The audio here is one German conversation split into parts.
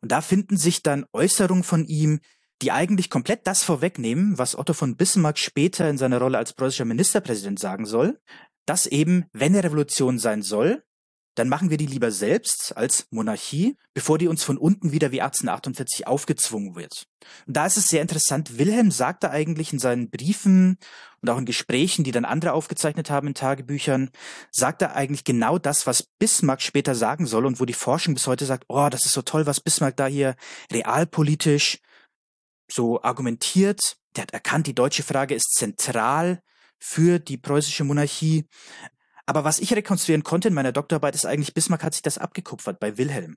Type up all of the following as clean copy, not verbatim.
Und da finden sich dann Äußerungen von ihm, die eigentlich komplett das vorwegnehmen, was Otto von Bismarck später in seiner Rolle als preußischer Ministerpräsident sagen soll, dass eben, wenn eine Revolution sein soll, dann machen wir die lieber selbst als Monarchie, bevor die uns von unten wieder wie 1848 aufgezwungen wird. Und da ist es sehr interessant, Wilhelm sagte eigentlich in seinen Briefen und auch in Gesprächen, die dann andere aufgezeichnet haben in Tagebüchern, sagt er eigentlich genau das, was Bismarck später sagen soll und wo die Forschung bis heute sagt, oh, das ist so toll, was Bismarck da hier realpolitisch so argumentiert. Der hat erkannt, die deutsche Frage ist zentral für die preußische Monarchie. Aber was ich rekonstruieren konnte in meiner Doktorarbeit ist eigentlich, Bismarck hat sich das abgekupfert bei Wilhelm.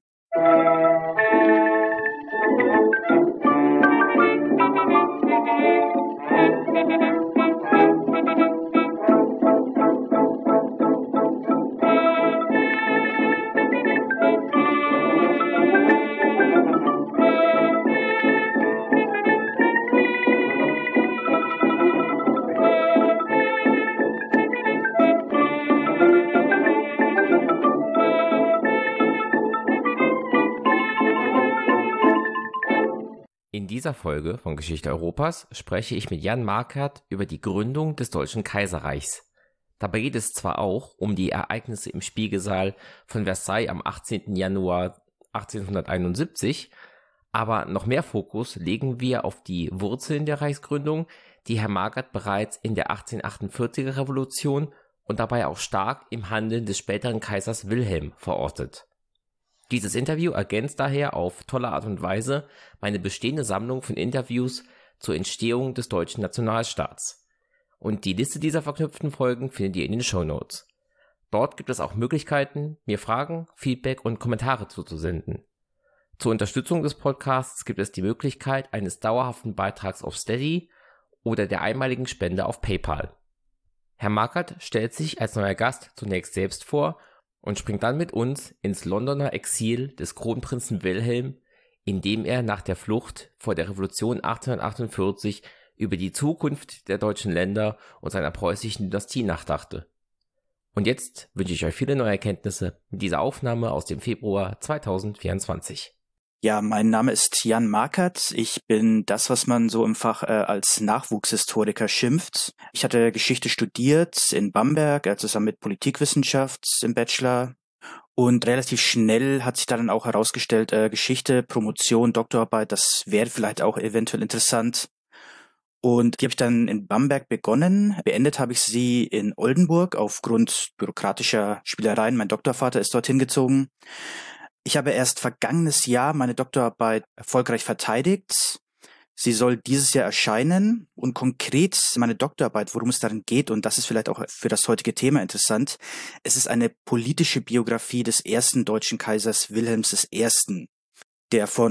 In dieser Folge von Geschichte Europas spreche ich mit Jan Markert über die Gründung des Deutschen Kaiserreichs. Dabei geht es zwar auch um die Ereignisse im Spiegelsaal von Versailles am 18. Januar 1871, aber noch mehr Fokus legen wir auf die Wurzeln der Reichsgründung, die Herr Markert bereits in der 1848er Revolution und dabei auch stark im Handeln des späteren Kaisers Wilhelm verortet. Dieses Interview ergänzt daher auf tolle Art und Weise meine bestehende Sammlung von Interviews zur Entstehung des deutschen Nationalstaats. Und die Liste dieser verknüpften Folgen findet ihr in den Shownotes. Dort gibt es auch Möglichkeiten, mir Fragen, Feedback und Kommentare zuzusenden. Zur Unterstützung des Podcasts gibt es die Möglichkeit eines dauerhaften Beitrags auf Steady oder der einmaligen Spende auf PayPal. Herr Markert stellt sich als neuer Gast zunächst selbst vor und springt dann mit uns ins Londoner Exil des Kronprinzen Wilhelm, in dem er nach der Flucht vor der Revolution 1848 über die Zukunft der deutschen Länder und seiner preußischen Dynastie nachdachte. Und jetzt wünsche ich euch viele neue Erkenntnisse mit dieser Aufnahme aus dem Februar 2024. Ja, mein Name ist Jan Markert. Ich bin das, was man so im Fach als Nachwuchshistoriker schimpft. Ich hatte Geschichte studiert in Bamberg, zusammen mit Politikwissenschaft im Bachelor. Und relativ schnell hat sich dann auch herausgestellt, Geschichte, Promotion, Doktorarbeit, das wäre vielleicht auch eventuell interessant. Und die habe ich dann in Bamberg begonnen. Beendet habe ich sie in Oldenburg aufgrund bürokratischer Spielereien. Mein Doktorvater ist dorthin gezogen. Ich habe erst vergangenes Jahr meine Doktorarbeit erfolgreich verteidigt. Sie soll dieses Jahr erscheinen und konkret meine Doktorarbeit, worum es darin geht, und das ist vielleicht auch für das heutige Thema interessant, es ist eine politische Biografie des ersten deutschen Kaisers Wilhelms I., der von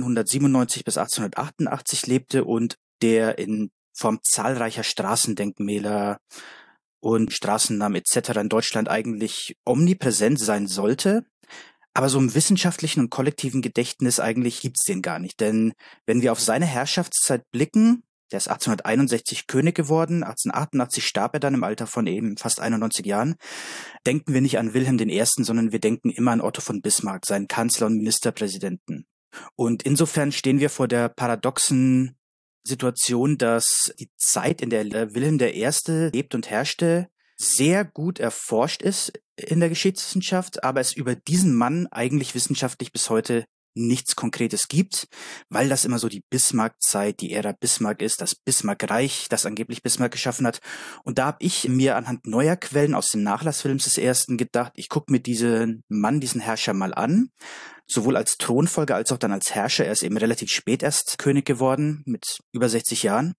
1797 bis 1888 lebte und der in Form zahlreicher Straßendenkmäler und Straßennamen etc. in Deutschland eigentlich omnipräsent sein sollte. Aber so im wissenschaftlichen und kollektiven Gedächtnis eigentlich gibt's den gar nicht. Denn wenn wir auf seine Herrschaftszeit blicken, der ist 1861 König geworden, 1888 starb er dann im Alter von eben fast 91 Jahren, denken wir nicht an Wilhelm I., sondern wir denken immer an Otto von Bismarck, seinen Kanzler und Ministerpräsidenten. Und insofern stehen wir vor der paradoxen Situation, dass die Zeit, in der Wilhelm I. lebt und herrschte, sehr gut erforscht ist in der Geschichtswissenschaft, aber es über diesen Mann eigentlich wissenschaftlich bis heute nichts Konkretes gibt, weil das immer so die Bismarck-Zeit, die Ära Bismarck ist, das Bismarck-Reich, das angeblich Bismarck geschaffen hat. Und da habe ich mir anhand neuer Quellen aus dem Nachlass Wilhelms I. gedacht, ich gucke mir diesen Mann, diesen Herrscher mal an, sowohl als Thronfolger als auch dann als Herrscher. Er ist eben relativ spät erst König geworden, mit über 60 Jahren.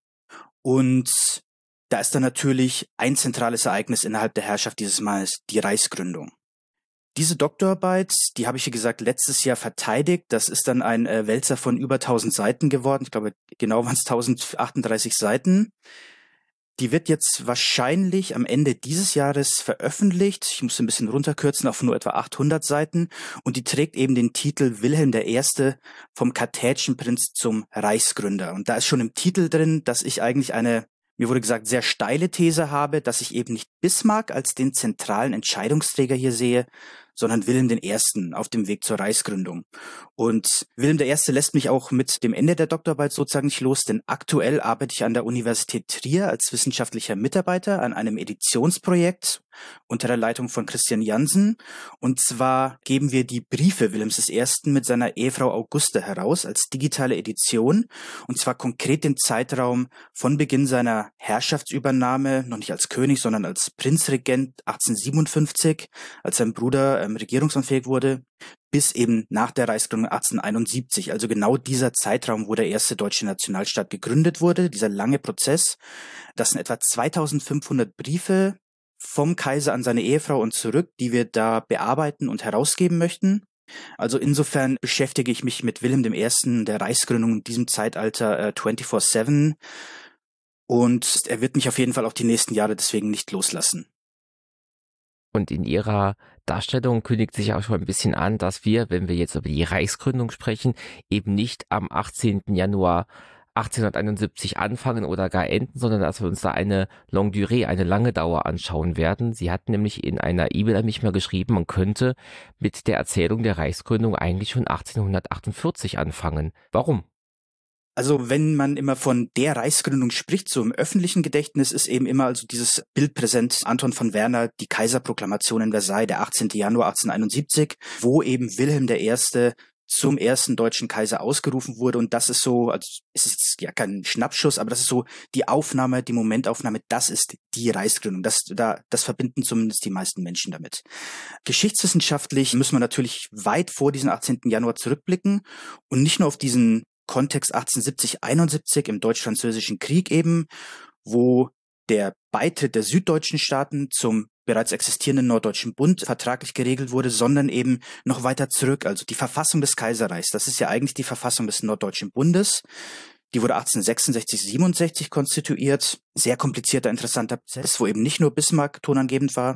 Und da ist dann natürlich ein zentrales Ereignis innerhalb der Herrschaft dieses Mannes, die Reichsgründung. Diese Doktorarbeit, die habe ich, wie gesagt, letztes Jahr verteidigt. Das ist dann ein Wälzer von über 1000 Seiten geworden. Ich glaube, genau waren es 1038 Seiten. Die wird jetzt wahrscheinlich am Ende dieses Jahres veröffentlicht. Ich muss ein bisschen runterkürzen auf nur etwa 800 Seiten. Und die trägt eben den Titel Wilhelm I. vom kartätschen Prinz zum Reichsgründer. Und da ist schon im Titel drin, dass ich eigentlich mir wurde gesagt, sehr steile These habe, dass ich eben nicht Bismarck als den zentralen Entscheidungsträger hier sehe, sondern Wilhelm I. auf dem Weg zur Reichsgründung. Und Wilhelm I. lässt mich auch mit dem Ende der Doktorarbeit sozusagen nicht los, denn aktuell arbeite ich an der Universität Trier als wissenschaftlicher Mitarbeiter an einem Editionsprojekt unter der Leitung von Christian Jansen. Und zwar geben wir die Briefe Wilhelms I. mit seiner Ehefrau Augusta heraus als digitale Edition. Und zwar konkret den Zeitraum von Beginn seiner Herrschaftsübernahme, noch nicht als König, sondern als Prinzregent 1857, als sein Bruder regierungsunfähig wurde, bis eben nach der Reichsgründung 1871. Also genau dieser Zeitraum, wo der erste deutsche Nationalstaat gegründet wurde, dieser lange Prozess. Das sind etwa 2500 Briefe vom Kaiser an seine Ehefrau und zurück, die wir da bearbeiten und herausgeben möchten. Also insofern beschäftige ich mich mit Wilhelm I., der Reichsgründung in diesem Zeitalter 24/7 und er wird mich auf jeden Fall auch die nächsten Jahre deswegen nicht loslassen. Und in Ihrer Darstellung kündigt sich auch schon ein bisschen an, dass wir, wenn wir jetzt über die Reichsgründung sprechen, eben nicht am 18. Januar 1871 anfangen oder gar enden, sondern dass wir uns da eine Longue Durée, eine lange Dauer anschauen werden. Sie hat nämlich in einer E-Mail an mich mal geschrieben, man könnte mit der Erzählung der Reichsgründung eigentlich schon 1848 anfangen. Warum? Also wenn man immer von der Reichsgründung spricht, so im öffentlichen Gedächtnis ist eben immer also dieses Bild präsent, Anton von Werner, die Kaiserproklamation in Versailles, der 18. Januar 1871, wo eben Wilhelm I. zum ersten deutschen Kaiser ausgerufen wurde. Und das ist so, also es ist ja kein Schnappschuss, aber das ist so die Aufnahme, die Momentaufnahme, das ist die Reichsgründung. Das verbinden zumindest die meisten Menschen damit. Geschichtswissenschaftlich müssen wir natürlich weit vor diesen 18. Januar zurückblicken und nicht nur auf diesen Kontext 1870-71 im Deutsch-Französischen Krieg eben, wo der Beitritt der süddeutschen Staaten zum bereits existierenden Norddeutschen Bund vertraglich geregelt wurde, sondern eben noch weiter zurück, also die Verfassung des Kaiserreichs. Das ist ja eigentlich die Verfassung des Norddeutschen Bundes. Die wurde 1866-67 konstituiert. Sehr komplizierter, interessanter Prozess, wo eben nicht nur Bismarck tonangebend war.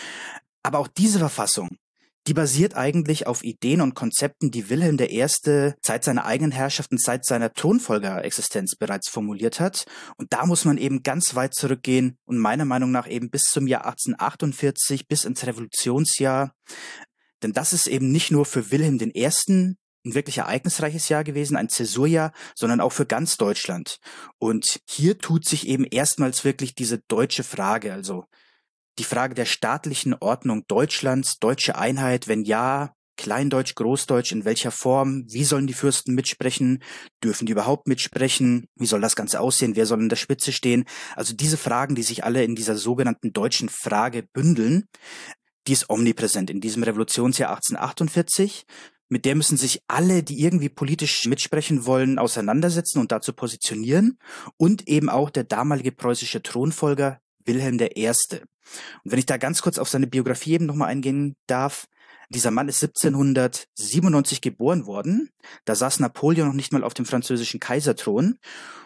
Aber auch diese Verfassung, die basiert eigentlich auf Ideen und Konzepten, die Wilhelm I. seit seiner eigenen Herrschaft und seit seiner Thronfolgerexistenz bereits formuliert hat. Und da muss man eben ganz weit zurückgehen und meiner Meinung nach eben bis zum Jahr 1848, bis ins Revolutionsjahr. Denn das ist eben nicht nur für Wilhelm I. ein wirklich ereignisreiches Jahr gewesen, ein Zäsurjahr, sondern auch für ganz Deutschland. Und hier tut sich eben erstmals wirklich diese deutsche Frage, also die Frage der staatlichen Ordnung Deutschlands, deutsche Einheit, wenn ja, Kleindeutsch, Großdeutsch, in welcher Form, wie sollen die Fürsten mitsprechen, dürfen die überhaupt mitsprechen, wie soll das Ganze aussehen, wer soll an der Spitze stehen, also diese Fragen, die sich alle in dieser sogenannten deutschen Frage bündeln, die ist omnipräsent in diesem Revolutionsjahr 1848, mit der müssen sich alle, die irgendwie politisch mitsprechen wollen, auseinandersetzen und dazu positionieren und eben auch der damalige preußische Thronfolger Wilhelm I. Und wenn ich da ganz kurz auf seine Biografie eben nochmal eingehen darf, dieser Mann ist 1797 geboren worden, da saß Napoleon noch nicht mal auf dem französischen Kaiserthron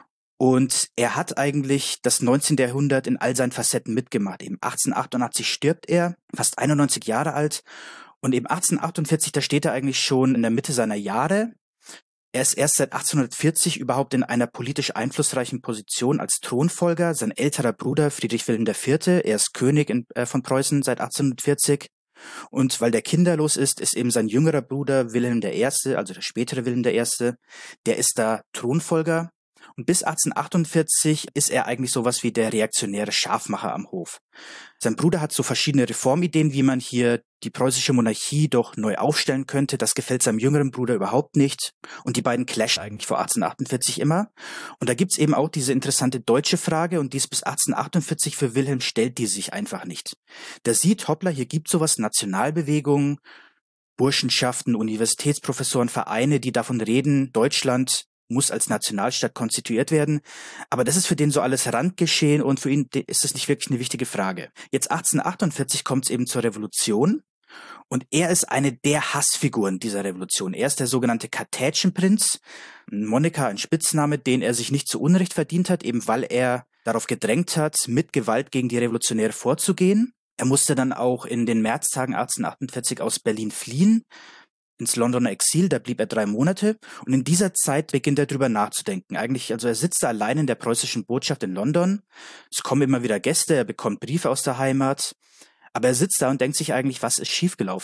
und er hat eigentlich das 19. Jahrhundert in all seinen Facetten mitgemacht. Eben 1888 stirbt er, fast 91 Jahre alt und eben 1848, da steht er eigentlich schon in der Mitte seiner Jahre. Er ist erst seit 1840 überhaupt in einer politisch einflussreichen Position als Thronfolger. Sein älterer Bruder Friedrich Wilhelm IV., er ist König von Preußen seit 1840. Und weil der kinderlos ist eben sein jüngerer Bruder Wilhelm I., also der spätere Wilhelm I., der ist da Thronfolger. Und bis 1848 ist er eigentlich sowas wie der reaktionäre Scharfmacher am Hof. Sein Bruder hat so verschiedene Reformideen, wie man hier die preußische Monarchie doch neu aufstellen könnte. Das gefällt seinem jüngeren Bruder überhaupt nicht. Und die beiden clashen eigentlich vor 1848 immer. Und da gibt's eben auch diese interessante deutsche Frage und die ist bis 1848 für Wilhelm stellt die sich einfach nicht. Der sieht, hoppla, hier gibt's sowas, Nationalbewegungen, Burschenschaften, Universitätsprofessoren, Vereine, die davon reden, Deutschland muss als Nationalstaat konstituiert werden. Aber das ist für den so alles Randgeschehen und für ihn ist es nicht wirklich eine wichtige Frage. Jetzt 1848 kommt es eben zur Revolution und er ist eine der Hassfiguren dieser Revolution. Er ist der sogenannte Kartätschenprinz, ein Moniker, ein Spitzname, den er sich nicht zu Unrecht verdient hat, eben weil er darauf gedrängt hat, mit Gewalt gegen die Revolutionäre vorzugehen. Er musste dann auch in den Märztagen 1848 aus Berlin fliehen, ins Londoner Exil, da blieb er 3 Monate und in dieser Zeit beginnt er drüber nachzudenken. Eigentlich, also er sitzt da allein in der preußischen Botschaft in London, es kommen immer wieder Gäste, er bekommt Briefe aus der Heimat, aber er sitzt da und denkt sich eigentlich, was ist schiefgelaufen?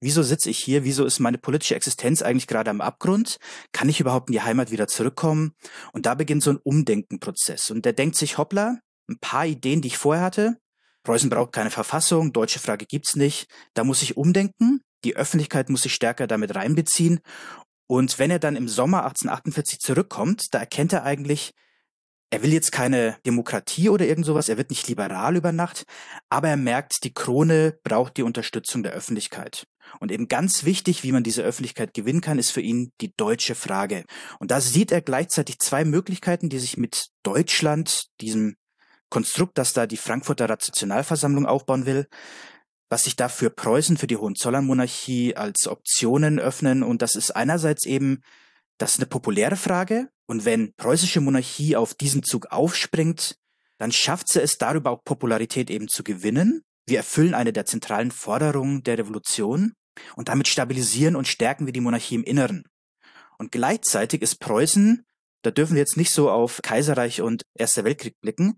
Wieso sitze ich hier? Wieso ist meine politische Existenz eigentlich gerade am Abgrund? Kann ich überhaupt in die Heimat wieder zurückkommen? Und da beginnt so ein Umdenkenprozess. Und der denkt sich, hoppla, ein paar Ideen, die ich vorher hatte. Preußen braucht keine Verfassung, deutsche Frage gibt's nicht. Da muss ich umdenken. Die Öffentlichkeit muss sich stärker damit reinbeziehen. Und wenn er dann im Sommer 1848 zurückkommt, da erkennt er eigentlich, er will jetzt keine Demokratie oder irgend sowas, er wird nicht liberal über Nacht, aber er merkt, die Krone braucht die Unterstützung der Öffentlichkeit. Und eben ganz wichtig, wie man diese Öffentlichkeit gewinnen kann, ist für ihn die deutsche Frage. Und da sieht er gleichzeitig zwei Möglichkeiten, die sich mit Deutschland, diesem Konstrukt, das da die Frankfurter Nationalversammlung aufbauen will, was sich da für Preußen, für die Hohenzollernmonarchie als Optionen öffnen. Und das ist einerseits eben, das ist eine populäre Frage. Und wenn preußische Monarchie auf diesen Zug aufspringt, dann schafft sie es darüber auch Popularität eben zu gewinnen. Wir erfüllen eine der zentralen Forderungen der Revolution und damit stabilisieren und stärken wir die Monarchie im Inneren. Und gleichzeitig ist Preußen, da dürfen wir jetzt nicht so auf Kaiserreich und Erster Weltkrieg blicken,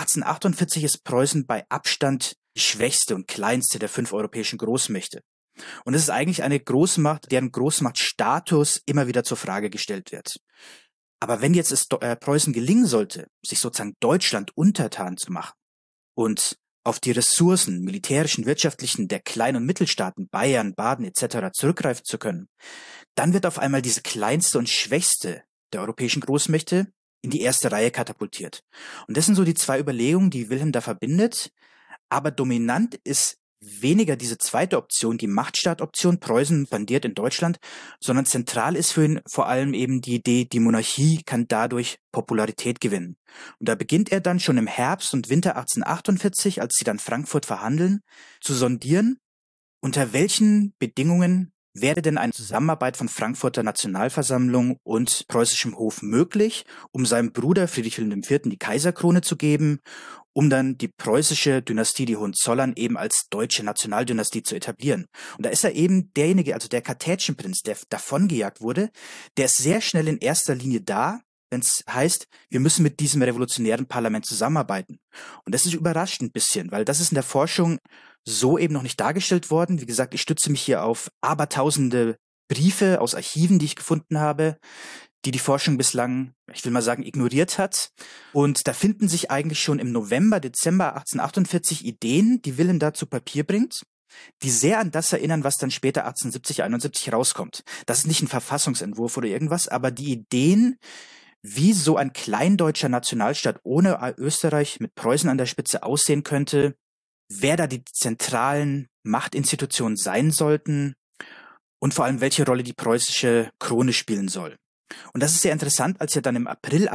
1848 ist Preußen bei Abstand die schwächste und kleinste der 5 europäischen Großmächte. Und es ist eigentlich eine Großmacht, deren Großmachtstatus immer wieder zur Frage gestellt wird. Aber wenn jetzt es Preußen gelingen sollte, sich sozusagen Deutschland untertan zu machen und auf die Ressourcen, militärischen, wirtschaftlichen der Klein- und Mittelstaaten, Bayern, Baden etc. zurückgreifen zu können, dann wird auf einmal diese kleinste und schwächste der europäischen Großmächte in die erste Reihe katapultiert. Und das sind so die zwei Überlegungen, die Wilhelm da verbindet. Aber dominant ist weniger diese zweite Option, die Machtstaatoption, Preußen expandiert in Deutschland, sondern zentral ist für ihn vor allem eben die Idee, die Monarchie kann dadurch Popularität gewinnen. Und da beginnt er dann schon im Herbst und Winter 1848, als sie dann Frankfurt verhandeln, zu sondieren, unter welchen Bedingungen wäre denn eine Zusammenarbeit von Frankfurter Nationalversammlung und preußischem Hof möglich, um seinem Bruder Friedrich Wilhelm IV. Die Kaiserkrone zu geben, um dann die preußische Dynastie, die Hohenzollern, eben als deutsche Nationaldynastie zu etablieren. Und da ist er eben derjenige, also der Kartätschenprinz, der davongejagt wurde, der ist sehr schnell in erster Linie da, wenn es heißt, wir müssen mit diesem revolutionären Parlament zusammenarbeiten. Und das ist überrascht ein bisschen, weil das ist in der Forschung so eben noch nicht dargestellt worden. Wie gesagt, ich stütze mich hier auf abertausende Briefe aus Archiven, die ich gefunden habe, die Forschung bislang, ich will mal sagen, ignoriert hat. Und da finden sich eigentlich schon im November, Dezember 1848 Ideen, die Wilhelm da zu Papier bringt, die sehr an das erinnern, was dann später 1870, 71 rauskommt. Das ist nicht ein Verfassungsentwurf oder irgendwas, aber die Ideen, wie so ein kleindeutscher Nationalstaat ohne Österreich mit Preußen an der Spitze aussehen könnte, wer da die zentralen Machtinstitutionen sein sollten und vor allem welche Rolle die preußische Krone spielen soll. Und das ist sehr interessant, als ja dann im April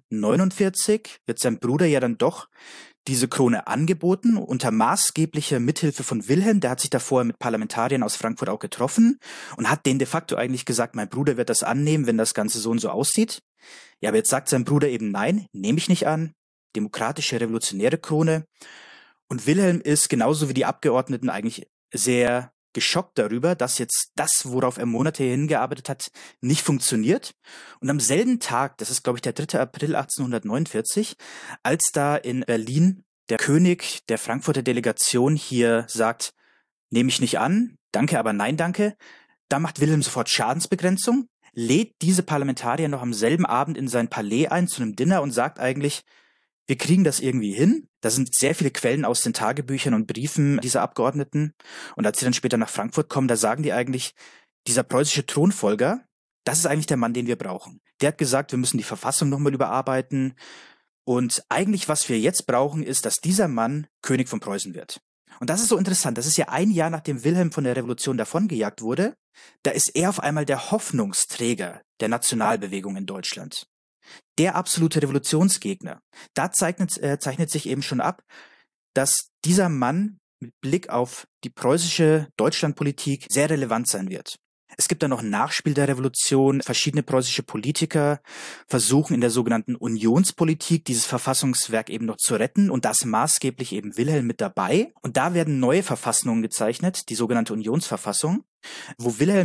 1849 wird sein Bruder ja dann doch diese Krone angeboten, unter maßgeblicher Mithilfe von Wilhelm, der hat sich davor mit Parlamentariern aus Frankfurt auch getroffen und hat denen de facto eigentlich gesagt, mein Bruder wird das annehmen, wenn das Ganze so und so aussieht. Ja, aber jetzt sagt sein Bruder eben, nein, nehme ich nicht an, demokratische, revolutionäre Krone. Und Wilhelm ist genauso wie die Abgeordneten eigentlich sehr geschockt darüber, dass jetzt das, worauf er Monate hingearbeitet hat, nicht funktioniert. Und am selben Tag, das ist glaube ich der 3. April 1849, als da in Berlin der König der Frankfurter Delegation hier sagt, nehme ich nicht an, danke, aber nein, danke, da macht Wilhelm sofort Schadensbegrenzung, lädt diese Parlamentarier noch am selben Abend in sein Palais ein zu einem Dinner und sagt eigentlich, wir kriegen das irgendwie hin. Da sind sehr viele Quellen aus den Tagebüchern und Briefen dieser Abgeordneten. Und als sie dann später nach Frankfurt kommen, da sagen die eigentlich, dieser preußische Thronfolger, das ist eigentlich der Mann, den wir brauchen. Der hat gesagt, wir müssen die Verfassung nochmal überarbeiten. Und eigentlich, was wir jetzt brauchen, ist, dass dieser Mann König von Preußen wird. Und das ist so interessant. Das ist ja ein Jahr, nachdem Wilhelm von der Revolution davongejagt wurde. Da ist er auf einmal der Hoffnungsträger der Nationalbewegung in Deutschland. Der absolute Revolutionsgegner. Da zeichnet sich eben schon ab, dass dieser Mann mit Blick auf die preußische Deutschlandpolitik sehr relevant sein wird. Es gibt dann noch ein Nachspiel der Revolution. Verschiedene preußische Politiker versuchen in der sogenannten Unionspolitik dieses Verfassungswerk eben noch zu retten und das maßgeblich eben Wilhelm mit dabei. Und da werden neue Verfassungen gezeichnet, die sogenannte Unionsverfassung, wo Wilhelm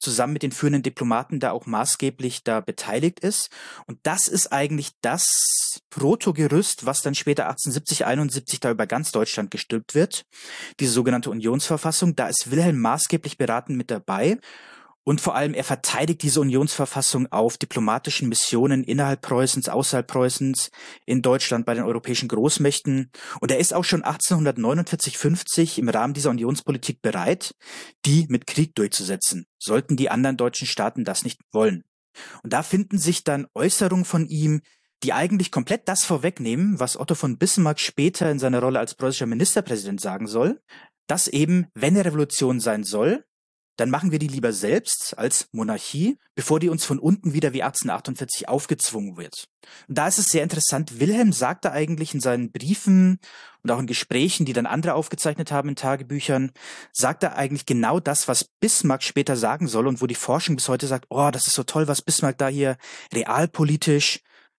zusammen mit den führenden Diplomaten da auch maßgeblich da beteiligt ist. Und das ist eigentlich das Protogerüst, was dann später 1870, 71 da über ganz Deutschland gestülpt wird. Diese sogenannte Unionsverfassung, da ist Wilhelm maßgeblich beratend mit dabei. Und vor allem, er verteidigt diese Unionsverfassung auf diplomatischen Missionen innerhalb Preußens, außerhalb Preußens, in Deutschland, bei den europäischen Großmächten. Und er ist auch schon 1849, 50 im Rahmen dieser Unionspolitik bereit, die mit Krieg durchzusetzen, sollten die anderen deutschen Staaten das nicht wollen. Und da finden sich dann Äußerungen von ihm, die eigentlich komplett das vorwegnehmen, was Otto von Bismarck später in seiner Rolle als preußischer Ministerpräsident sagen soll, dass eben, wenn eine Revolution sein soll, dann machen wir die lieber selbst als Monarchie, bevor die uns von unten wieder wie 1848 aufgezwungen wird. Und da ist es sehr interessant, Wilhelm sagte eigentlich in seinen Briefen und auch in Gesprächen, die dann andere aufgezeichnet haben in Tagebüchern, sagt er eigentlich genau das, was Bismarck später sagen soll und wo die Forschung bis heute sagt, oh, das ist so toll, was Bismarck da hier realpolitisch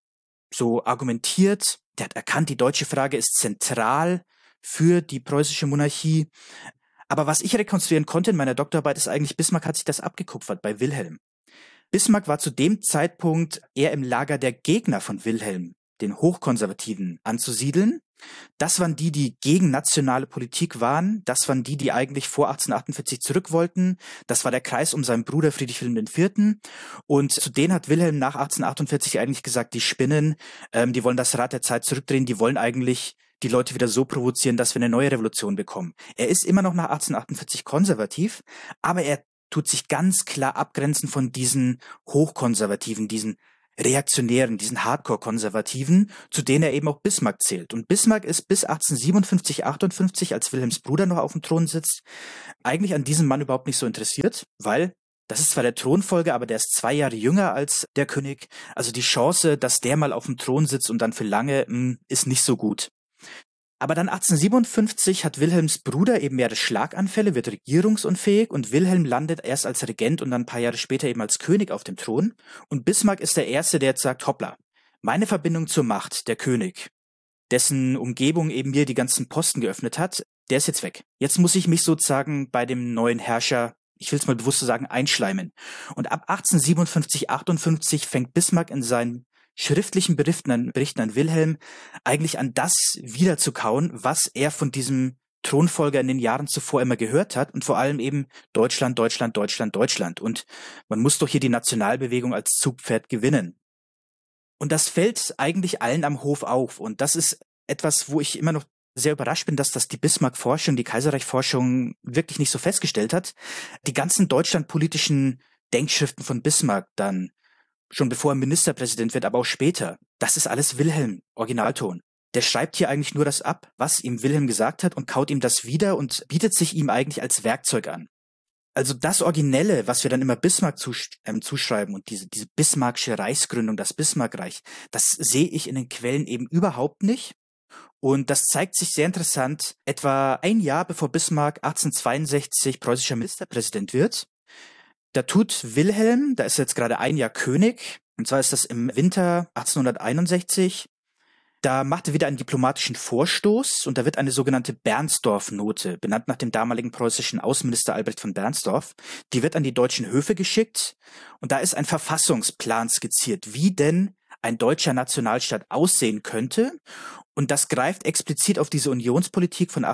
so argumentiert. Der hat erkannt, die deutsche Frage ist zentral für die preußische Monarchie. Aber was ich rekonstruieren konnte in meiner Doktorarbeit ist eigentlich, Bismarck hat sich das abgekupfert bei Wilhelm. Bismarck war zu dem Zeitpunkt eher im Lager der Gegner von Wilhelm, den Hochkonservativen, anzusiedeln. Das waren die, die gegen nationale Politik waren. Das waren die, die eigentlich vor 1848 zurück wollten. Das war der Kreis um seinen Bruder Friedrich Wilhelm IV. Und zu denen hat Wilhelm nach 1848 eigentlich gesagt, die spinnen, die wollen das Rad der Zeit zurückdrehen, die wollen eigentlich die Leute wieder so provozieren, dass wir eine neue Revolution bekommen. Er ist immer noch nach 1848 konservativ, aber er tut sich ganz klar abgrenzen von diesen Hochkonservativen, diesen Reaktionären, diesen Hardcore-Konservativen, zu denen er eben auch Bismarck zählt. Und Bismarck ist bis 1857, 58, als Wilhelms Bruder noch auf dem Thron sitzt, eigentlich an diesem Mann überhaupt nicht so interessiert, weil das ist zwar der Thronfolger, aber der ist 2 Jahre jünger als der König. Also die Chance, dass der mal auf dem Thron sitzt und dann für lange, ist nicht so gut. Aber dann 1857 hat Wilhelms Bruder eben mehrere Schlaganfälle, wird regierungsunfähig und Wilhelm landet erst als Regent und dann ein paar Jahre später eben als König auf dem Thron. Und Bismarck ist der Erste, der jetzt sagt, hoppla, meine Verbindung zur Macht, der König, dessen Umgebung eben mir die ganzen Posten geöffnet hat, der ist jetzt weg. Jetzt muss ich mich sozusagen bei dem neuen Herrscher, ich will es mal bewusst so sagen, einschleimen. Und ab 1857, 58 fängt Bismarck in seinen schriftlichen Berichten an Wilhelm eigentlich an das wiederzukauen, was er von diesem Thronfolger in den Jahren zuvor immer gehört hat und vor allem eben Deutschland, Deutschland, Deutschland, Deutschland. Und man muss doch hier die Nationalbewegung als Zugpferd gewinnen. Und das fällt eigentlich allen am Hof auf. Und das ist etwas, wo ich immer noch sehr überrascht bin, dass das die Bismarck-Forschung, die Kaiserreich-Forschung wirklich nicht so festgestellt hat. Die ganzen deutschlandpolitischen Denkschriften von Bismarck dann, schon bevor er Ministerpräsident wird, aber auch später. Das ist alles Wilhelm, Originalton. Der schreibt hier eigentlich nur das ab, was ihm Wilhelm gesagt hat und kaut ihm das wieder und bietet sich ihm eigentlich als Werkzeug an. Also das Originelle, was wir dann immer Bismarck zuschreiben und diese bismarckische Reichsgründung, das Bismarckreich, das sehe ich in den Quellen eben überhaupt nicht. Und das zeigt sich sehr interessant, etwa ein Jahr bevor Bismarck 1862 preußischer Ministerpräsident wird. Da tut Wilhelm, da ist jetzt gerade ein Jahr König, und zwar ist das im Winter 1861, da macht er wieder einen diplomatischen Vorstoß und da wird eine sogenannte Bernstorff-Note, benannt nach dem damaligen preußischen Außenminister Albrecht von Bernstorff, die wird an die deutschen Höfe geschickt und da ist ein Verfassungsplan skizziert, wie denn ein deutscher Nationalstaat aussehen könnte und das greift explizit auf diese Unionspolitik von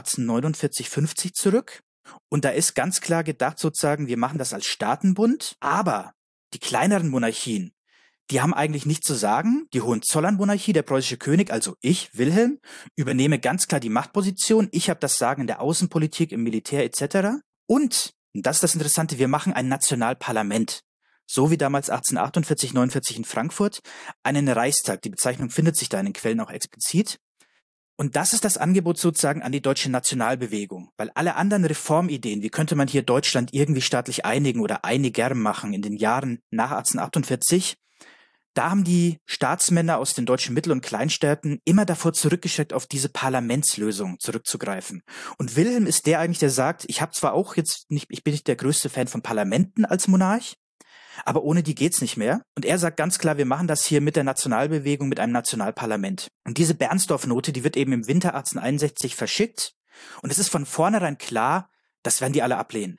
1849-50 zurück. Und da ist ganz klar gedacht sozusagen, wir machen das als Staatenbund, aber die kleineren Monarchien, die haben eigentlich nichts zu sagen. Die Hohenzollern-Monarchie, der preußische König, also ich, Wilhelm, übernehme ganz klar die Machtposition. Ich habe das Sagen in der Außenpolitik, im Militär etc. Und das ist das Interessante, wir machen ein Nationalparlament. So wie damals 1848, 49 in Frankfurt, einen Reichstag. Die Bezeichnung findet sich da in den Quellen auch explizit. Und das ist das Angebot sozusagen an die deutsche Nationalbewegung, weil alle anderen Reformideen, wie könnte man hier Deutschland irgendwie staatlich einigen oder einiger machen in den Jahren nach 1848, da haben die Staatsmänner aus den deutschen Mittel- und Kleinstaaten immer davor zurückgeschreckt, auf diese Parlamentslösung zurückzugreifen. Und Wilhelm ist der eigentlich, der sagt, ich habe zwar auch jetzt nicht, ich bin nicht der größte Fan von Parlamenten als Monarch, aber ohne die geht's nicht mehr. Und er sagt ganz klar, wir machen das hier mit der Nationalbewegung, mit einem Nationalparlament. Und diese Bernstorff-Note, die wird eben im Winter 1861 verschickt. Und es ist von vornherein klar, das werden die alle ablehnen.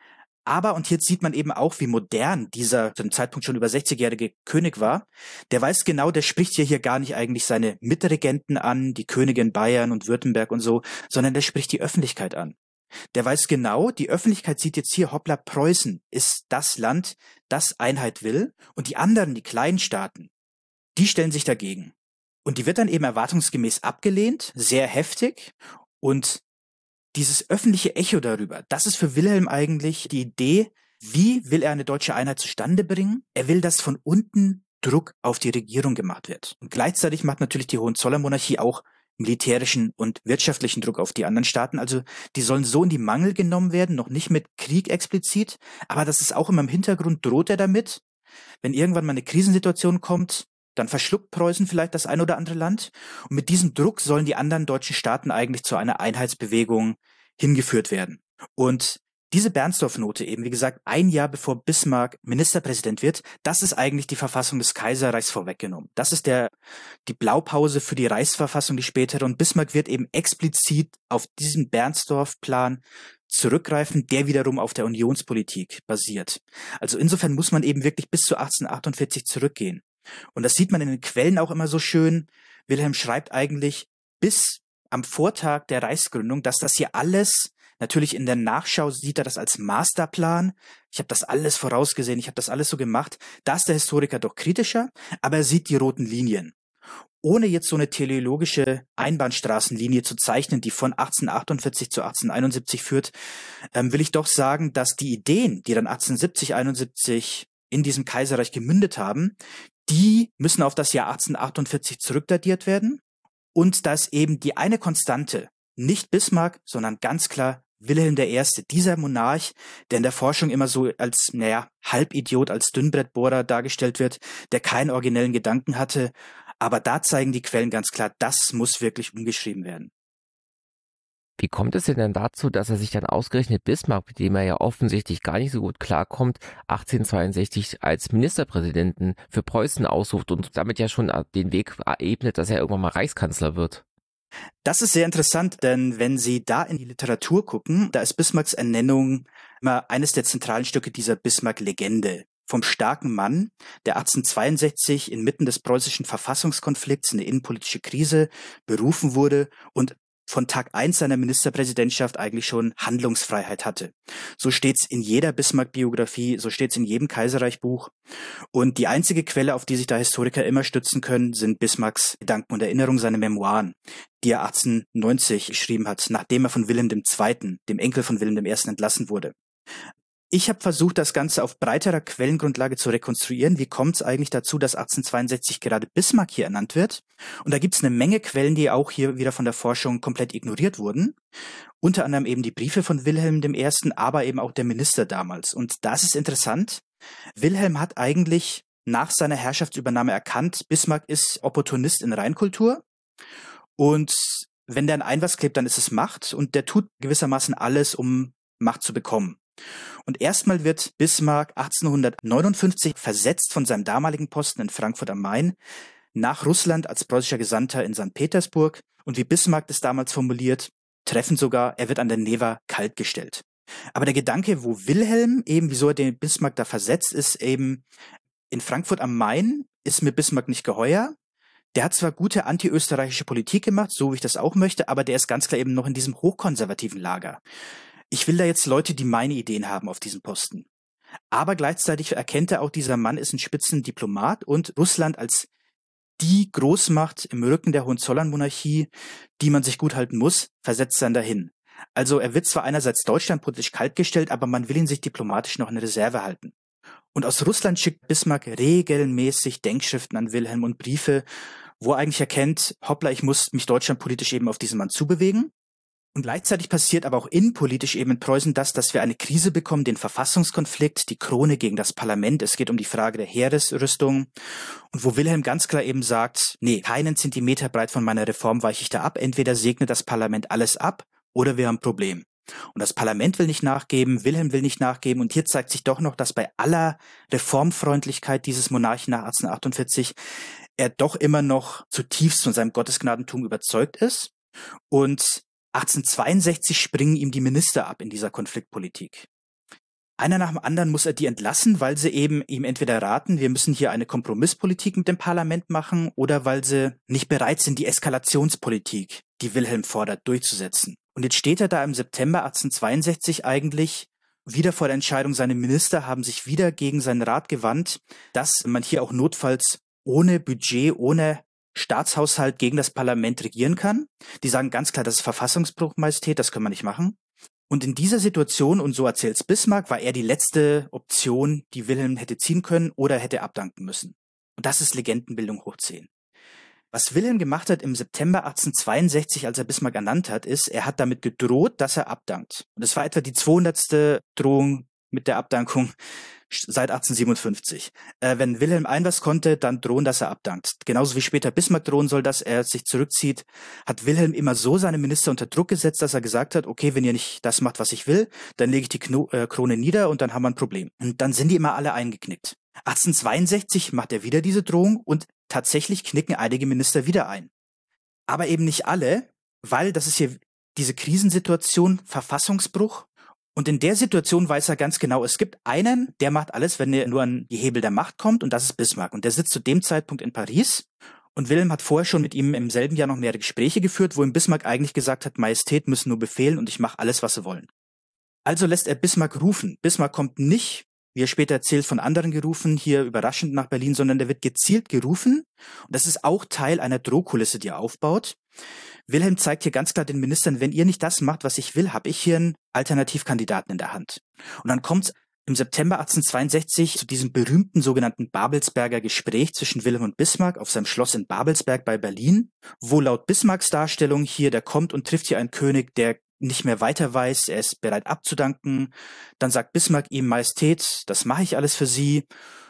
Aber, und jetzt sieht man eben auch, wie modern dieser zu dem Zeitpunkt schon über 60-jährige König war, der weiß genau, der spricht ja hier gar nicht eigentlich seine Mitregenten an, die Könige in Bayern und Württemberg und so, sondern der spricht die Öffentlichkeit an. Der weiß genau, die Öffentlichkeit sieht jetzt hier, hoppla, Preußen ist das Land, das Einheit will, und die anderen, die kleinen Staaten, die stellen sich dagegen. Und die wird dann eben erwartungsgemäß abgelehnt, sehr heftig, und dieses öffentliche Echo darüber, das ist für Wilhelm eigentlich die Idee, wie will er eine deutsche Einheit zustande bringen? Er will, dass von unten Druck auf die Regierung gemacht wird. Und gleichzeitig macht natürlich die Hohenzollernmonarchie auch militärischen und wirtschaftlichen Druck auf die anderen Staaten. Also die sollen so in die Mangel genommen werden, noch nicht mit Krieg explizit, aber das ist auch immer im Hintergrund, droht er damit. Wenn irgendwann mal eine Krisensituation kommt, dann verschluckt Preußen vielleicht das ein oder andere Land. Und mit diesem Druck sollen die anderen deutschen Staaten eigentlich zu einer Einheitsbewegung hingeführt werden. Und diese Bernstorff-Note eben, wie gesagt, ein Jahr bevor Bismarck Ministerpräsident wird, das ist eigentlich die Verfassung des Kaiserreichs vorweggenommen. Das ist die Blaupause für die Reichsverfassung, die spätere. Und Bismarck wird eben explizit auf diesen Bernstorff-Plan zurückgreifen, der wiederum auf der Unionspolitik basiert. Also insofern muss man eben wirklich bis zu 1848 zurückgehen. Und das sieht man in den Quellen auch immer so schön. Wilhelm schreibt eigentlich bis am Vortag der Reichsgründung, dass das hier alles, natürlich in der Nachschau sieht er das als Masterplan. Ich habe das alles vorausgesehen, ich habe das alles so gemacht. Da ist der Historiker doch kritischer, aber er sieht die roten Linien. Ohne jetzt so eine teleologische Einbahnstraßenlinie zu zeichnen, die von 1848 zu 1871 führt, will ich doch sagen, dass die Ideen, die dann 1870, 71 in diesem Kaiserreich gemündet haben, die müssen auf das Jahr 1848 zurückdatiert werden. Und da ist eben die eine Konstante, nicht Bismarck, sondern ganz klar Wilhelm I., dieser Monarch, der in der Forschung immer so als, Halbidiot, als Dünnbrettbohrer dargestellt wird, der keinen originellen Gedanken hatte. Aber da zeigen die Quellen ganz klar, das muss wirklich umgeschrieben werden. Wie kommt es denn dazu, dass er sich dann ausgerechnet Bismarck, mit dem er ja offensichtlich gar nicht so gut klarkommt, 1862 als Ministerpräsidenten für Preußen aussucht und damit ja schon den Weg ebnet, dass er irgendwann mal Reichskanzler wird? Das ist sehr interessant, denn wenn Sie da in die Literatur gucken, da ist Bismarcks Ernennung immer eines der zentralen Stücke dieser Bismarck-Legende. Vom starken Mann, der 1862 inmitten des preußischen Verfassungskonflikts, eine innenpolitische Krise, berufen wurde und von Tag 1 seiner Ministerpräsidentschaft eigentlich schon Handlungsfreiheit hatte. So steht's in jeder Bismarck-Biografie, so steht's in jedem Kaiserreich-Buch. Und die einzige Quelle, auf die sich da Historiker immer stützen können, sind Bismarcks Gedanken und Erinnerungen, seine Memoiren, die er 1890 geschrieben hat, nachdem er von Wilhelm II., dem Enkel von Wilhelm I., entlassen wurde. Ich habe versucht, das Ganze auf breiterer Quellengrundlage zu rekonstruieren. Wie kommt es eigentlich dazu, dass 1862 gerade Bismarck hier ernannt wird? Und da gibt es eine Menge Quellen, die auch hier wieder von der Forschung komplett ignoriert wurden. Unter anderem eben die Briefe von Wilhelm I., aber eben auch der Minister damals. Und das ist interessant. Wilhelm hat eigentlich nach seiner Herrschaftsübernahme erkannt, Bismarck ist Opportunist in Reinkultur. Und wenn der an ein was klebt, dann ist es Macht. Und der tut gewissermaßen alles, um Macht zu bekommen. Und erstmal wird Bismarck 1859 versetzt von seinem damaligen Posten in Frankfurt am Main nach Russland als preußischer Gesandter in St. Petersburg. Und wie Bismarck das damals formuliert, treffend sogar, er wird an der Newa kaltgestellt. Aber der Gedanke, wo Wilhelm eben, wieso er den Bismarck da versetzt, ist eben, in Frankfurt am Main ist mir Bismarck nicht geheuer. Der hat zwar gute antiösterreichische Politik gemacht, so wie ich das auch möchte, aber der ist ganz klar eben noch in diesem hochkonservativen Lager. Ich will da jetzt Leute, die meine Ideen haben auf diesem Posten. Aber gleichzeitig erkennt er auch, dieser Mann ist ein Spitzendiplomat und Russland als die Großmacht im Rücken der Hohenzollernmonarchie, die man sich gut halten muss, versetzt dann dahin. Also er wird zwar einerseits Deutschland politisch kaltgestellt, aber man will ihn sich diplomatisch noch in Reserve halten. Und aus Russland schickt Bismarck regelmäßig Denkschriften an Wilhelm und Briefe, wo er eigentlich erkennt, hoppla, ich muss mich Deutschland politisch eben auf diesen Mann zubewegen. Und gleichzeitig passiert aber auch innenpolitisch eben in Preußen das, dass wir eine Krise bekommen, den Verfassungskonflikt, die Krone gegen das Parlament. Es geht um die Frage der Heeresrüstung. Und wo Wilhelm ganz klar eben sagt, nee, keinen Zentimeter breit von meiner Reform weiche ich da ab. Entweder segnet das Parlament alles ab oder wir haben ein Problem. Und das Parlament will nicht nachgeben, Wilhelm will nicht nachgeben. Und hier zeigt sich doch noch, dass bei aller Reformfreundlichkeit dieses Monarchen nach 1848 er doch immer noch zutiefst von seinem Gottesgnadentum überzeugt ist. Und 1862 springen ihm die Minister ab in dieser Konfliktpolitik. Einer nach dem anderen muss er die entlassen, weil sie eben ihm entweder raten, wir müssen hier eine Kompromisspolitik mit dem Parlament machen, oder weil sie nicht bereit sind, die Eskalationspolitik, die Wilhelm fordert, durchzusetzen. Und jetzt steht er da im September 1862 eigentlich wieder vor der Entscheidung, seine Minister haben sich wieder gegen seinen Rat gewandt, dass man hier auch notfalls ohne Budget, ohne Staatshaushalt gegen das Parlament regieren kann. Die sagen ganz klar, das ist Verfassungsbruch, Majestät, das können wir nicht machen. Und in dieser Situation, und so erzählt's Bismarck, war er die letzte Option, die Wilhelm hätte ziehen können oder hätte abdanken müssen. Und das ist Legendenbildung hoch 10. Was Wilhelm gemacht hat im September 1862, als er Bismarck ernannt hat, ist, er hat damit gedroht, dass er abdankt. Und das war etwa die 200. Drohung mit der Abdankung seit 1857. Wenn Wilhelm ein was konnte, dann drohen, dass er abdankt. Genauso wie später Bismarck drohen soll, dass er sich zurückzieht, hat Wilhelm immer so seine Minister unter Druck gesetzt, dass er gesagt hat, okay, wenn ihr nicht das macht, was ich will, dann lege ich die Krone nieder und dann haben wir ein Problem. Und dann sind die immer alle eingeknickt. 1862 macht er wieder diese Drohung und tatsächlich knicken einige Minister wieder ein. Aber eben nicht alle, weil das ist hier diese Krisensituation, Verfassungsbruch. Und in der Situation weiß er ganz genau, es gibt einen, der macht alles, wenn er nur an die Hebel der Macht kommt, und das ist Bismarck. Und der sitzt zu dem Zeitpunkt in Paris. Und Wilhelm hat vorher schon mit ihm im selben Jahr noch mehrere Gespräche geführt, wo ihm Bismarck eigentlich gesagt hat, Majestät müssen nur befehlen und ich mache alles, was sie wollen. Also lässt er Bismarck rufen. Bismarck kommt nicht, wie er später erzählt, von anderen gerufen, hier überraschend nach Berlin, sondern der wird gezielt gerufen. Und das ist auch Teil einer Drohkulisse, die er aufbaut. Wilhelm zeigt hier ganz klar den Ministern, wenn ihr nicht das macht, was ich will, habe ich hier einen Alternativkandidaten in der Hand. Und dann kommt es im September 1862 zu diesem berühmten sogenannten Babelsberger Gespräch zwischen Wilhelm und Bismarck auf seinem Schloss in Babelsberg bei Berlin, wo laut Bismarcks Darstellung hier, der kommt und trifft hier einen König, der nicht mehr weiter weiß, er ist bereit abzudanken. Dann sagt Bismarck ihm, Majestät, das mache ich alles für Sie.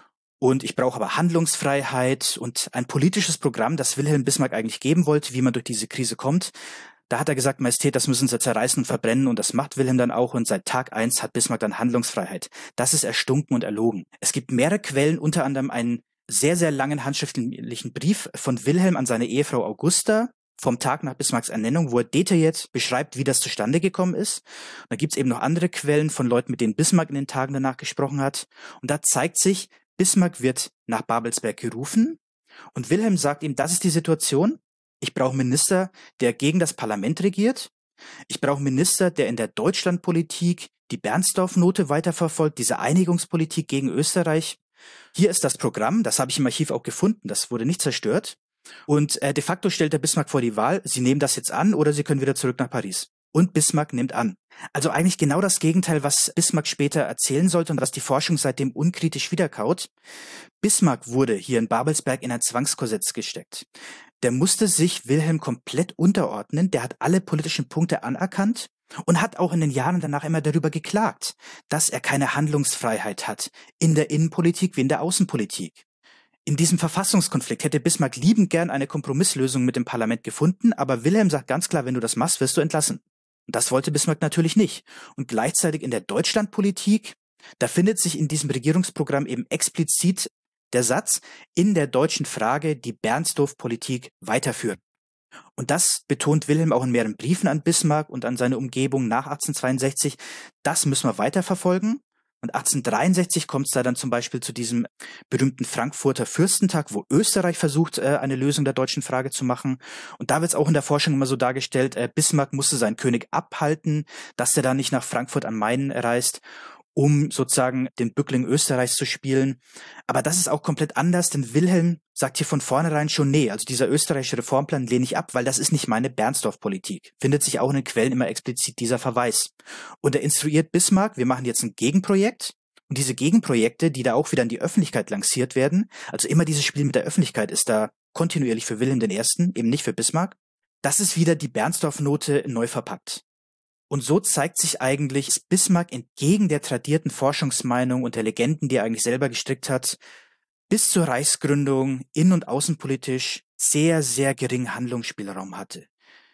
Und ich brauche aber Handlungsfreiheit und ein politisches Programm, das Wilhelm Bismarck eigentlich geben wollte, wie man durch diese Krise kommt. Da hat er gesagt, Majestät, das müssen Sie zerreißen und verbrennen, und das macht Wilhelm dann auch, und seit Tag 1 hat Bismarck dann Handlungsfreiheit. Das ist erstunken und erlogen. Es gibt mehrere Quellen, unter anderem einen sehr, sehr langen handschriftlichen Brief von Wilhelm an seine Ehefrau Augusta vom Tag nach Bismarcks Ernennung, wo er detailliert beschreibt, wie das zustande gekommen ist. Und da gibt es eben noch andere Quellen von Leuten, mit denen Bismarck in den Tagen danach gesprochen hat. Und da zeigt sich, Bismarck wird nach Babelsberg gerufen und Wilhelm sagt ihm, das ist die Situation. Ich brauche einen Minister, der gegen das Parlament regiert. Ich brauche einen Minister, der in der Deutschlandpolitik die Bernstorff-Note weiterverfolgt, diese Einigungspolitik gegen Österreich. Hier ist das Programm, das habe ich im Archiv auch gefunden, das wurde nicht zerstört. Und de facto stellt der Bismarck vor die Wahl, Sie nehmen das jetzt an oder Sie können wieder zurück nach Paris. Und Bismarck nimmt an. Also eigentlich genau das Gegenteil, was Bismarck später erzählen sollte und was die Forschung seitdem unkritisch wiederkaut. Bismarck wurde hier in Babelsberg in ein Zwangskorsett gesteckt. Der musste sich Wilhelm komplett unterordnen, der hat alle politischen Punkte anerkannt und hat auch in den Jahren danach immer darüber geklagt, dass er keine Handlungsfreiheit hat, in der Innenpolitik wie in der Außenpolitik. In diesem Verfassungskonflikt hätte Bismarck liebend gern eine Kompromisslösung mit dem Parlament gefunden, aber Wilhelm sagt ganz klar, wenn du das machst, wirst du entlassen. Und das wollte Bismarck natürlich nicht. Und gleichzeitig in der Deutschlandpolitik, da findet sich in diesem Regierungsprogramm eben explizit der Satz, in der deutschen Frage die Bernstorff-Politik weiterführen. Und das betont Wilhelm auch in mehreren Briefen an Bismarck und an seine Umgebung nach 1862. Das müssen wir weiterverfolgen. Und 1863 kommt es da dann zum Beispiel zu diesem berühmten Frankfurter Fürstentag, wo Österreich versucht, eine Lösung der deutschen Frage zu machen. Und da wird es auch in der Forschung immer so dargestellt, Bismarck musste seinen König abhalten, dass er da nicht nach Frankfurt am Main reist, um sozusagen den Bückling Österreichs zu spielen. Aber das ist auch komplett anders, denn Wilhelm sagt hier von vornherein schon, nee, also dieser österreichische Reformplan lehne ich ab, weil das ist nicht meine Bernstorff-Politik. Findet sich auch in den Quellen immer explizit dieser Verweis. Und er instruiert Bismarck, wir machen jetzt ein Gegenprojekt. Und diese Gegenprojekte, die da auch wieder in die Öffentlichkeit lanciert werden, also immer dieses Spiel mit der Öffentlichkeit ist da kontinuierlich für Wilhelm I., eben nicht für Bismarck. Das ist wieder die Bernstorff-Note neu verpackt. Und so zeigt sich eigentlich, dass Bismarck entgegen der tradierten Forschungsmeinung und der Legenden, die er eigentlich selber gestrickt hat, bis zur Reichsgründung innen- und außenpolitisch sehr, sehr geringen Handlungsspielraum hatte.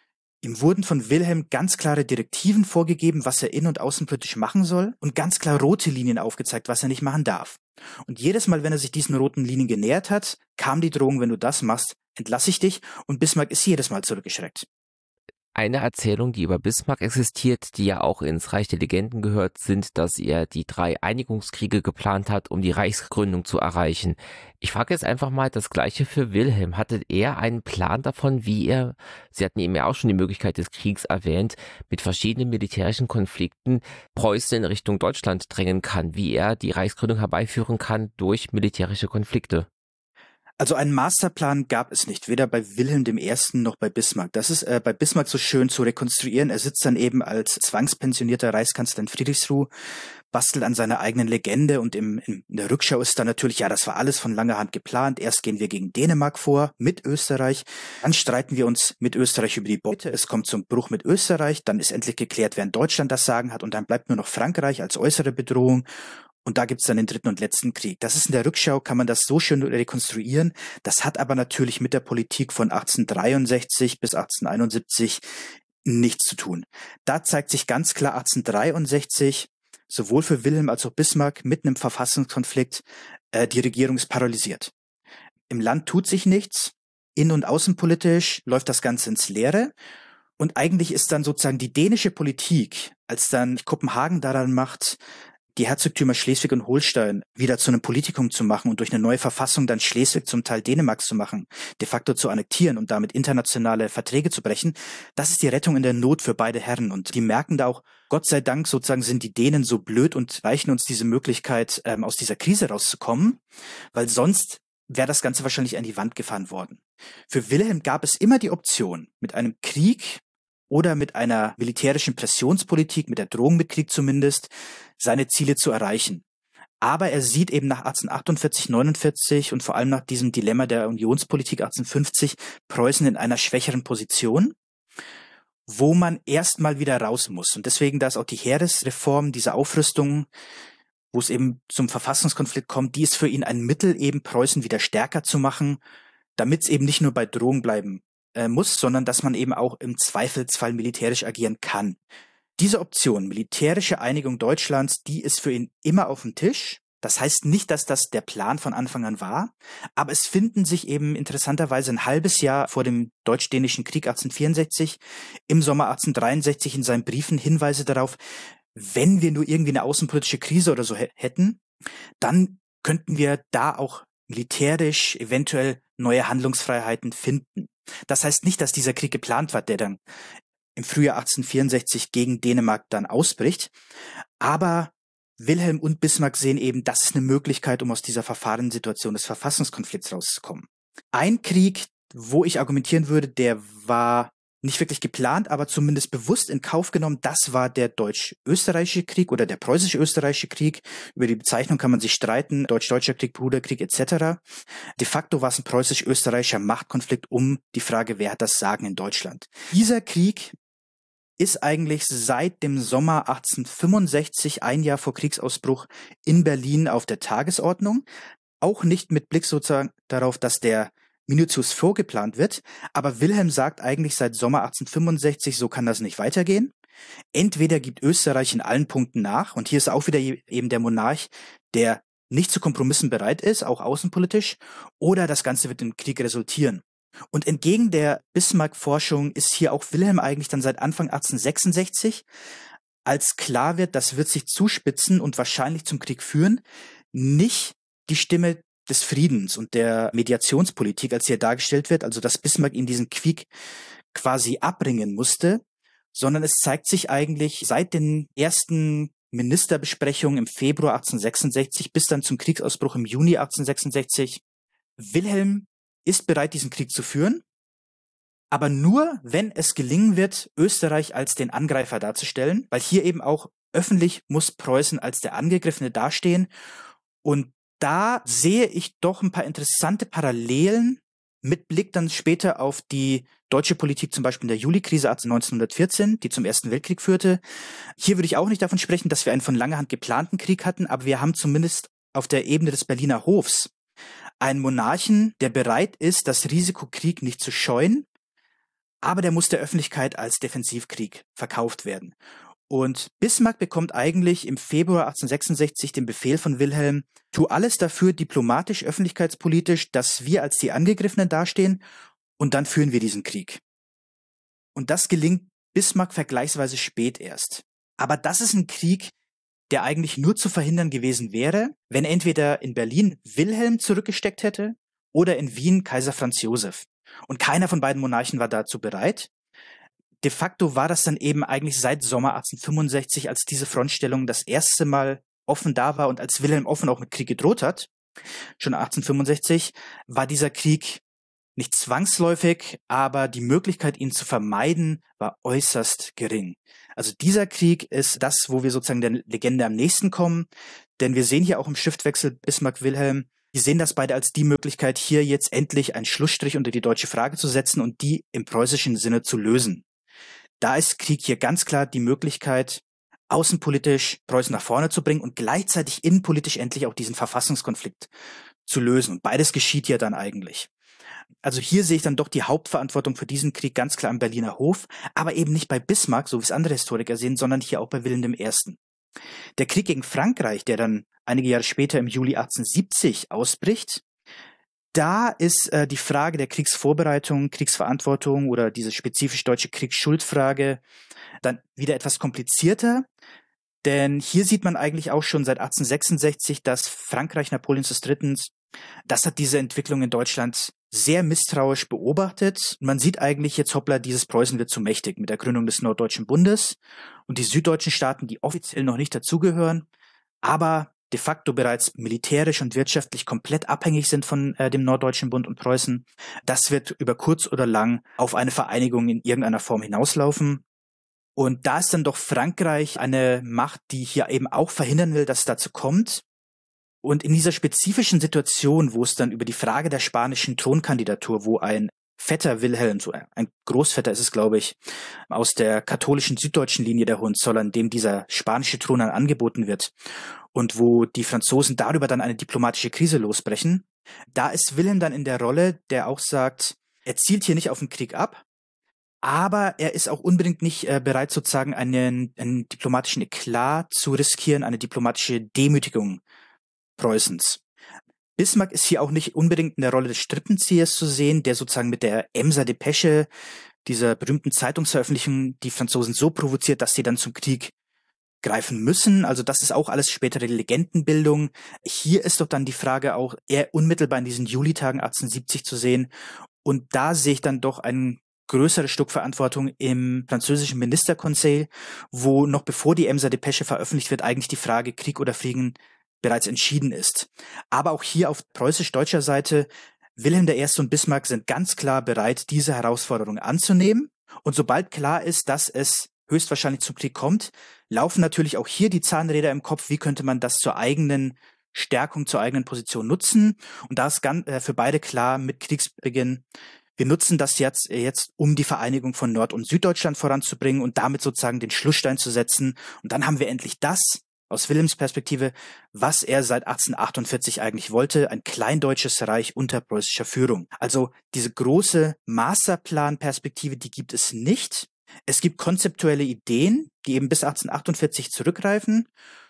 Ihm wurden von Wilhelm ganz klare Direktiven vorgegeben, was er innen- und außenpolitisch machen soll, und ganz klar rote Linien aufgezeigt, was er nicht machen darf. Und jedes Mal, wenn er sich diesen roten Linien genähert hat, kam die Drohung, wenn du das machst, entlasse ich dich, und Bismarck ist jedes Mal zurückgeschreckt. Eine Erzählung, die über Bismarck existiert, die ja auch ins Reich der Legenden gehört, sind, dass er die 3 Einigungskriege geplant hat, um die Reichsgründung zu erreichen. Ich frage jetzt einfach mal das Gleiche für Wilhelm. Hatte er einen Plan davon, wie er, Sie hatten eben ja auch schon die Möglichkeit des Kriegs erwähnt, mit verschiedenen militärischen Konflikten Preußen in Richtung Deutschland drängen kann, wie er die Reichsgründung herbeiführen kann durch militärische Konflikte? Also einen Masterplan gab es nicht, weder bei Wilhelm I. noch bei Bismarck. Das ist bei Bismarck so schön zu rekonstruieren. Er sitzt dann eben als zwangspensionierter Reichskanzler in Friedrichsruh, bastelt an seiner eigenen Legende und in der Rückschau ist dann natürlich, ja, das war alles von langer Hand geplant. Erst gehen wir gegen Dänemark vor, mit Österreich. Dann streiten wir uns mit Österreich über die Beute. Es kommt zum Bruch mit Österreich. Dann ist endlich geklärt, wer in Deutschland das Sagen hat. Und dann bleibt nur noch Frankreich als äußere Bedrohung. Und da gibt's dann den 3. und letzten Krieg. Das ist in der Rückschau, kann man das so schön rekonstruieren. Das hat aber natürlich mit der Politik von 1863 bis 1871 nichts zu tun. Da zeigt sich ganz klar 1863, sowohl für Wilhelm als auch Bismarck, mitten im Verfassungskonflikt, die Regierung ist paralysiert. Im Land tut sich nichts. Innen- und außenpolitisch läuft das Ganze ins Leere. Und eigentlich ist dann sozusagen die dänische Politik, als dann Kopenhagen daran macht, die Herzogtümer Schleswig und Holstein wieder zu einem Politikum zu machen und durch eine neue Verfassung dann Schleswig zum Teil Dänemarks zu machen, de facto zu annektieren und damit internationale Verträge zu brechen, das ist die Rettung in der Not für beide Herren. Und die merken da auch, Gott sei Dank sozusagen sind die Dänen so blöd und reichen uns diese Möglichkeit, aus dieser Krise rauszukommen, weil sonst wäre das Ganze wahrscheinlich an die Wand gefahren worden. Für Wilhelm gab es immer die Option, mit einem Krieg oder mit einer militärischen Pressionspolitik, mit der Drohung mit Krieg zumindest, seine Ziele zu erreichen. Aber er sieht eben nach 1848, 49 und vor allem nach diesem Dilemma der Unionspolitik 1850 Preußen in einer schwächeren Position, wo man erstmal wieder raus muss. Und deswegen, da ist auch die Heeresreform, diese Aufrüstung, wo es eben zum Verfassungskonflikt kommt, die ist für ihn ein Mittel, eben Preußen wieder stärker zu machen, damit es eben nicht nur bei Drohung bleiben muss, sondern dass man eben auch im Zweifelsfall militärisch agieren kann. Diese Option, militärische Einigung Deutschlands, die ist für ihn immer auf dem Tisch. Das heißt nicht, dass das der Plan von Anfang an war, aber es finden sich eben interessanterweise ein halbes Jahr vor dem Deutsch-Dänischen Krieg 1864, im Sommer 1863 in seinen Briefen Hinweise darauf, wenn wir nur irgendwie eine außenpolitische Krise oder so hätten, dann könnten wir da auch militärisch eventuell neue Handlungsfreiheiten finden. Das heißt nicht, dass dieser Krieg geplant war, der dann im Frühjahr 1864 gegen Dänemark dann ausbricht. Aber Wilhelm und Bismarck sehen eben, das ist eine Möglichkeit, um aus dieser verfahrenen Situation des Verfassungskonflikts rauszukommen. Ein Krieg, wo ich argumentieren würde, der war nicht wirklich geplant, aber zumindest bewusst in Kauf genommen, das war der Deutsch-Österreichische Krieg oder der Preußisch-Österreichische Krieg. Über die Bezeichnung kann man sich streiten, Deutsch-Deutscher Krieg, Bruderkrieg etc. De facto war es ein preußisch-österreichischer Machtkonflikt um die Frage, wer hat das Sagen in Deutschland. Dieser Krieg ist eigentlich seit dem Sommer 1865, ein Jahr vor Kriegsausbruch, in Berlin auf der Tagesordnung. Auch nicht mit Blick sozusagen darauf, dass der minutiös vorgeplant wird, aber Wilhelm sagt eigentlich seit Sommer 1865, so kann das nicht weitergehen. Entweder gibt Österreich in allen Punkten nach, und hier ist auch wieder eben der Monarch, der nicht zu Kompromissen bereit ist, auch außenpolitisch, oder das Ganze wird im Krieg resultieren. Und entgegen der Bismarck-Forschung ist hier auch Wilhelm eigentlich dann seit Anfang 1866, als klar wird, das wird sich zuspitzen und wahrscheinlich zum Krieg führen, nicht die Stimme des Friedens und der Mediationspolitik, als hier dargestellt wird, also dass Bismarck ihn diesen Krieg quasi abbringen musste, sondern es zeigt sich eigentlich seit den ersten Ministerbesprechungen im Februar 1866 bis dann zum Kriegsausbruch im Juni 1866, Wilhelm ist bereit, diesen Krieg zu führen, aber nur, wenn es gelingen wird, Österreich als den Angreifer darzustellen, weil hier eben auch öffentlich muss Preußen als der Angegriffene dastehen. Und da sehe ich doch ein paar interessante Parallelen mit Blick dann später auf die deutsche Politik, zum Beispiel in der Julikrise 1914, die zum Ersten Weltkrieg führte. Hier würde ich auch nicht davon sprechen, dass wir einen von langer Hand geplanten Krieg hatten, aber wir haben zumindest auf der Ebene des Berliner Hofs einen Monarchen, der bereit ist, das Risiko Krieg nicht zu scheuen, aber der muss der Öffentlichkeit als Defensivkrieg verkauft werden. Und Bismarck bekommt eigentlich im Februar 1866 den Befehl von Wilhelm, tu alles dafür, diplomatisch, öffentlichkeitspolitisch, dass wir als die Angegriffenen dastehen und dann führen wir diesen Krieg. Und das gelingt Bismarck vergleichsweise spät erst. Aber das ist ein Krieg, der eigentlich nur zu verhindern gewesen wäre, wenn entweder in Berlin Wilhelm zurückgesteckt hätte oder in Wien Kaiser Franz Josef. Und keiner von beiden Monarchen war dazu bereit. De facto war das dann eben eigentlich seit Sommer 1865, als diese Frontstellung das erste Mal offen da war und als Wilhelm offen auch mit Krieg gedroht hat, schon 1865, war dieser Krieg nicht zwangsläufig, aber die Möglichkeit, ihn zu vermeiden, war äußerst gering. Also dieser Krieg ist das, wo wir sozusagen der Legende am nächsten kommen, denn wir sehen hier auch im Schriftwechsel Bismarck-Wilhelm, wir sehen das beide als die Möglichkeit, hier jetzt endlich einen Schlussstrich unter die deutsche Frage zu setzen und die im preußischen Sinne zu lösen. Da ist Krieg hier ganz klar die Möglichkeit, außenpolitisch Preußen nach vorne zu bringen und gleichzeitig innenpolitisch endlich auch diesen Verfassungskonflikt zu lösen. Und beides geschieht ja dann eigentlich. Also hier sehe ich dann doch die Hauptverantwortung für diesen Krieg ganz klar am Berliner Hof, aber eben nicht bei Bismarck, so wie es andere Historiker sehen, sondern hier auch bei Wilhelm I. Der Krieg gegen Frankreich, der dann einige Jahre später im Juli 1870 ausbricht, da ist die Frage der Kriegsvorbereitung, Kriegsverantwortung oder diese spezifisch deutsche Kriegsschuldfrage dann wieder etwas komplizierter. Denn hier sieht man eigentlich auch schon seit 1866, dass Frankreich Napoleons III., das hat diese Entwicklung in Deutschland sehr misstrauisch beobachtet. Man sieht eigentlich jetzt, hoppla, dieses Preußen wird zu mächtig mit der Gründung des Norddeutschen Bundes und die süddeutschen Staaten, die offiziell noch nicht dazugehören, aber de facto bereits militärisch und wirtschaftlich komplett abhängig sind von dem Norddeutschen Bund und Preußen. Das wird über kurz oder lang auf eine Vereinigung in irgendeiner Form hinauslaufen. Und da ist dann doch Frankreich eine Macht, die hier eben auch verhindern will, dass es dazu kommt. Und in dieser spezifischen Situation, wo es dann über die Frage der spanischen Thronkandidatur, wo ein Vetter Wilhelm, so ein Großvetter ist es, glaube ich, aus der katholischen süddeutschen Linie der Hohenzollern, dem dieser spanische Thron dann angeboten wird und wo die Franzosen darüber dann eine diplomatische Krise losbrechen, da ist Wilhelm dann in der Rolle, der auch sagt, er zielt hier nicht auf den Krieg ab, aber er ist auch unbedingt nicht bereit, sozusagen einen diplomatischen Eklat zu riskieren, eine diplomatische Demütigung Preußens. Bismarck ist hier auch nicht unbedingt in der Rolle des Strippenziehers zu sehen, der sozusagen mit der Emser Depesche, dieser berühmten Zeitungsveröffentlichung, die Franzosen so provoziert, dass sie dann zum Krieg greifen müssen. Also das ist auch alles spätere Legendenbildung. Hier ist doch dann die Frage auch eher unmittelbar in diesen Julitagen 1870 zu sehen. Und da sehe ich dann doch ein größeres Stück Verantwortung im französischen Ministerkonseil, wo noch bevor die Emser Depesche veröffentlicht wird, eigentlich die Frage Krieg oder Frieden bereits entschieden ist. Aber auch hier auf preußisch-deutscher Seite, Wilhelm I. und Bismarck sind ganz klar bereit, diese Herausforderung anzunehmen. Und sobald klar ist, dass es höchstwahrscheinlich zum Krieg kommt, laufen natürlich auch hier die Zahnräder im Kopf, wie könnte man das zur eigenen Stärkung, zur eigenen Position nutzen. Und da ist für beide klar mit Kriegsbeginn, wir nutzen das jetzt, um die Vereinigung von Nord- und Süddeutschland voranzubringen und damit sozusagen den Schlussstein zu setzen. Und dann haben wir endlich das, aus Wilhelms Perspektive, was er seit 1848 eigentlich wollte, ein kleindeutsches Reich unter preußischer Führung. Also diese große Masterplan-Perspektive, die gibt es nicht. Es gibt konzeptuelle Ideen, die eben bis 1848 zurückgreifen,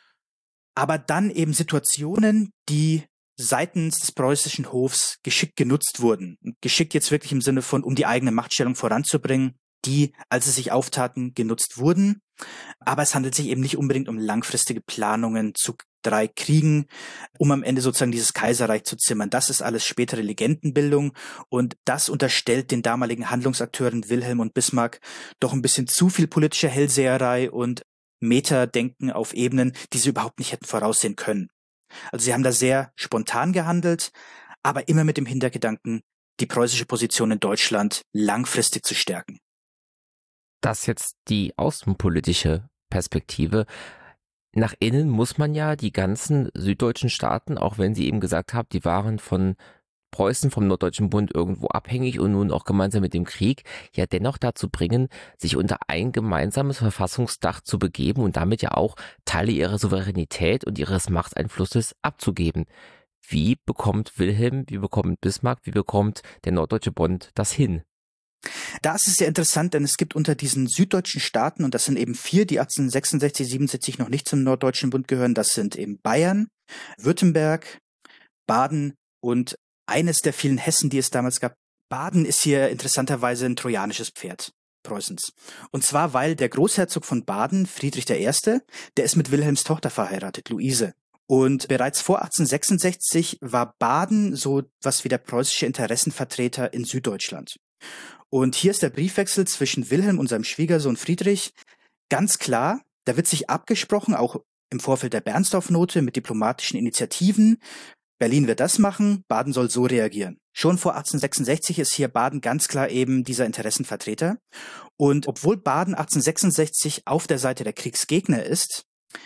aber dann eben Situationen, die seitens des preußischen Hofs geschickt genutzt wurden. Geschickt jetzt wirklich im Sinne von, um die eigene Machtstellung voranzubringen, die, als sie sich auftaten, genutzt wurden. Aber es handelt sich eben nicht unbedingt um langfristige Planungen zu 3 Kriegen, um am Ende sozusagen dieses Kaiserreich zu zimmern. Das ist alles spätere Legendenbildung und das unterstellt den damaligen Handlungsakteuren Wilhelm und Bismarck doch ein bisschen zu viel politische Hellseherei und Metadenken auf Ebenen, die sie überhaupt nicht hätten voraussehen können. Also sie haben da sehr spontan gehandelt, aber immer mit dem Hintergedanken, die preußische Position in Deutschland langfristig zu stärken. Das ist jetzt die außenpolitische Perspektive. Nach innen muss man ja die ganzen süddeutschen Staaten, auch wenn sie eben gesagt haben, die waren von Preußen, vom Norddeutschen Bund irgendwo abhängig und nun auch gemeinsam mit dem Krieg, ja dennoch dazu bringen, sich unter ein gemeinsames Verfassungsdach zu begeben und damit ja auch Teile ihrer Souveränität und ihres Machteinflusses abzugeben. Wie bekommt Wilhelm, wie bekommt Bismarck, wie bekommt der Norddeutsche Bund das hin? Da ist es sehr interessant, denn es gibt unter diesen süddeutschen Staaten, und das sind eben 4, die 1866, 77 noch nicht zum Norddeutschen Bund gehören, das sind eben Bayern, Württemberg, Baden und eines der vielen Hessen, die es damals gab. Baden ist hier interessanterweise ein trojanisches Pferd. Preußens. Und zwar, weil der Großherzog von Baden, Friedrich I., der ist mit Wilhelms Tochter verheiratet, Luise. Und bereits vor 1866 war Baden so was wie der preußische Interessenvertreter in Süddeutschland. Und hier ist der Briefwechsel zwischen Wilhelm und seinem Schwiegersohn Friedrich ganz klar. Da wird sich abgesprochen, auch im Vorfeld der Bernstorff-Note mit diplomatischen Initiativen. Berlin wird das machen, Baden soll so reagieren. Schon vor 1866 ist hier Baden ganz klar eben dieser Interessenvertreter. Und obwohl Baden 1866 auf der Seite der Kriegsgegner ist,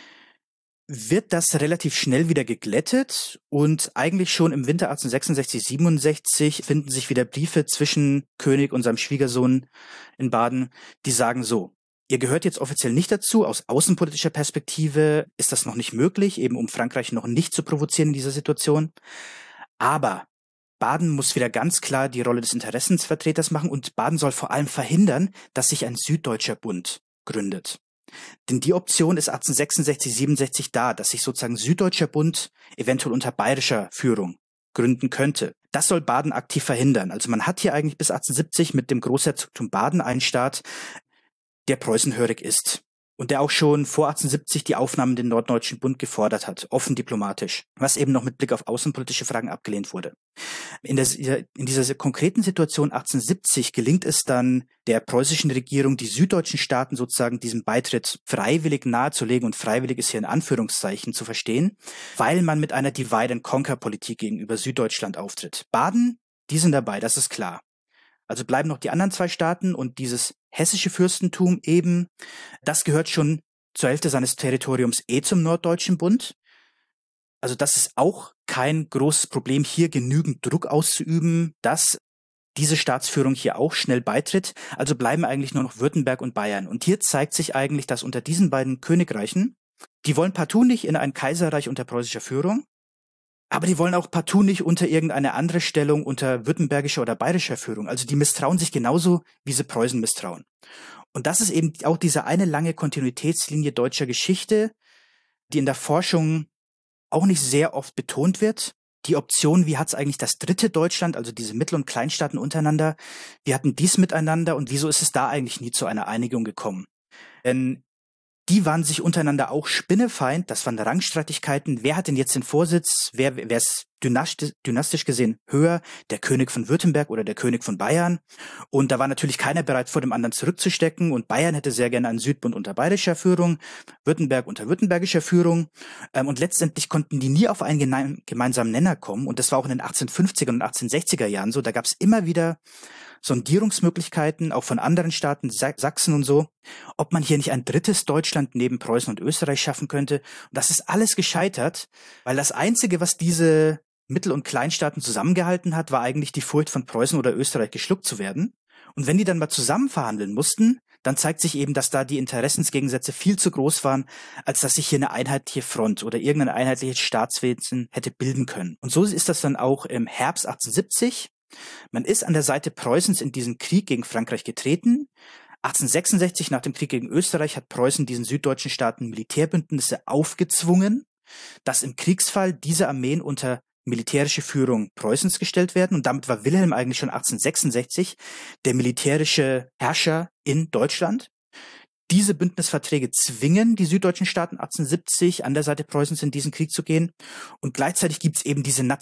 wird das relativ schnell wieder geglättet und eigentlich schon im Winter 1866/67 finden sich wieder Briefe zwischen König und seinem Schwiegersohn in Baden, die sagen so: Ihr gehört jetzt offiziell nicht dazu, aus außenpolitischer Perspektive ist das noch nicht möglich, eben um Frankreich noch nicht zu provozieren in dieser Situation. Aber Baden muss wieder ganz klar die Rolle des Interessensvertreters machen und Baden soll vor allem verhindern, dass sich ein süddeutscher Bund gründet. Denn die Option ist 1866/67 da, dass sich sozusagen Süddeutscher Bund eventuell unter bayerischer Führung gründen könnte. Das soll Baden aktiv verhindern. Also man hat hier eigentlich bis 1870 mit dem Großherzogtum Baden einen Staat, der preußenhörig ist und der auch schon vor 1870 die Aufnahme in den Norddeutschen Bund gefordert hat, offen diplomatisch, was eben noch mit Blick auf außenpolitische Fragen abgelehnt wurde. In dieser konkreten Situation 1870 gelingt es dann der preußischen Regierung, die süddeutschen Staaten sozusagen diesem Beitritt freiwillig nahezulegen, und freiwillig ist hier in Anführungszeichen zu verstehen, weil man mit einer Divide-and-Conquer-Politik gegenüber Süddeutschland auftritt. Baden, die sind dabei, das ist klar. Also bleiben noch die anderen zwei Staaten und dieses hessische Fürstentum eben, das gehört schon zur Hälfte seines Territoriums zum Norddeutschen Bund. Also das ist auch kein großes Problem, hier genügend Druck auszuüben, dass diese Staatsführung hier auch schnell beitritt. Also bleiben eigentlich nur noch Württemberg und Bayern. Und hier zeigt sich eigentlich, dass unter diesen beiden Königreichen, die wollen partout nicht in ein Kaiserreich unter preußischer Führung, aber die wollen auch partout nicht unter irgendeine andere Stellung unter württembergischer oder bayerischer Führung. Also die misstrauen sich genauso, wie sie Preußen misstrauen. Und das ist eben auch diese eine lange Kontinuitätslinie deutscher Geschichte, die in der Forschung auch nicht sehr oft betont wird. Die Option, wie hat es eigentlich das dritte Deutschland, also diese Mittel- und Kleinstaaten untereinander, wie hatten dies miteinander und wieso ist es da eigentlich nie zu einer Einigung gekommen? Denn die waren sich untereinander auch spinnefeind, das waren Rangstreitigkeiten. Wer hat denn jetzt den Vorsitz? Wer ist dynastisch gesehen höher? Der König von Württemberg oder der König von Bayern? Und da war natürlich keiner bereit, vor dem anderen zurückzustecken. Und Bayern hätte sehr gerne einen Südbund unter bayerischer Führung, Württemberg unter württembergischer Führung. Und letztendlich konnten die nie auf einen gemeinsamen Nenner kommen. Und das war auch in den 1850er und 1860er Jahren so. Da gab es immer wieder Sondierungsmöglichkeiten, auch von anderen Staaten, Sachsen und so, ob man hier nicht ein drittes Deutschland neben Preußen und Österreich schaffen könnte. Und das ist alles gescheitert, weil das Einzige, was diese Mittel- und Kleinstaaten zusammengehalten hat, war eigentlich die Furcht, von Preußen oder Österreich geschluckt zu werden. Und wenn die dann mal zusammen verhandeln mussten, dann zeigt sich eben, dass da die Interessensgegensätze viel zu groß waren, als dass sich hier eine einheitliche Front oder irgendein einheitliches Staatswesen hätte bilden können. Und so ist das dann auch im Herbst 1870. Man ist an der Seite Preußens in diesen Krieg gegen Frankreich getreten. 1866, nach dem Krieg gegen Österreich, hat Preußen diesen süddeutschen Staaten Militärbündnisse aufgezwungen, dass im Kriegsfall diese Armeen unter militärische Führung Preußens gestellt werden. Und damit war Wilhelm eigentlich schon 1866 der militärische Herrscher in Deutschland. Diese Bündnisverträge zwingen die süddeutschen Staaten 1870 an der Seite Preußens in diesen Krieg zu gehen. Und gleichzeitig gibt es eben diesen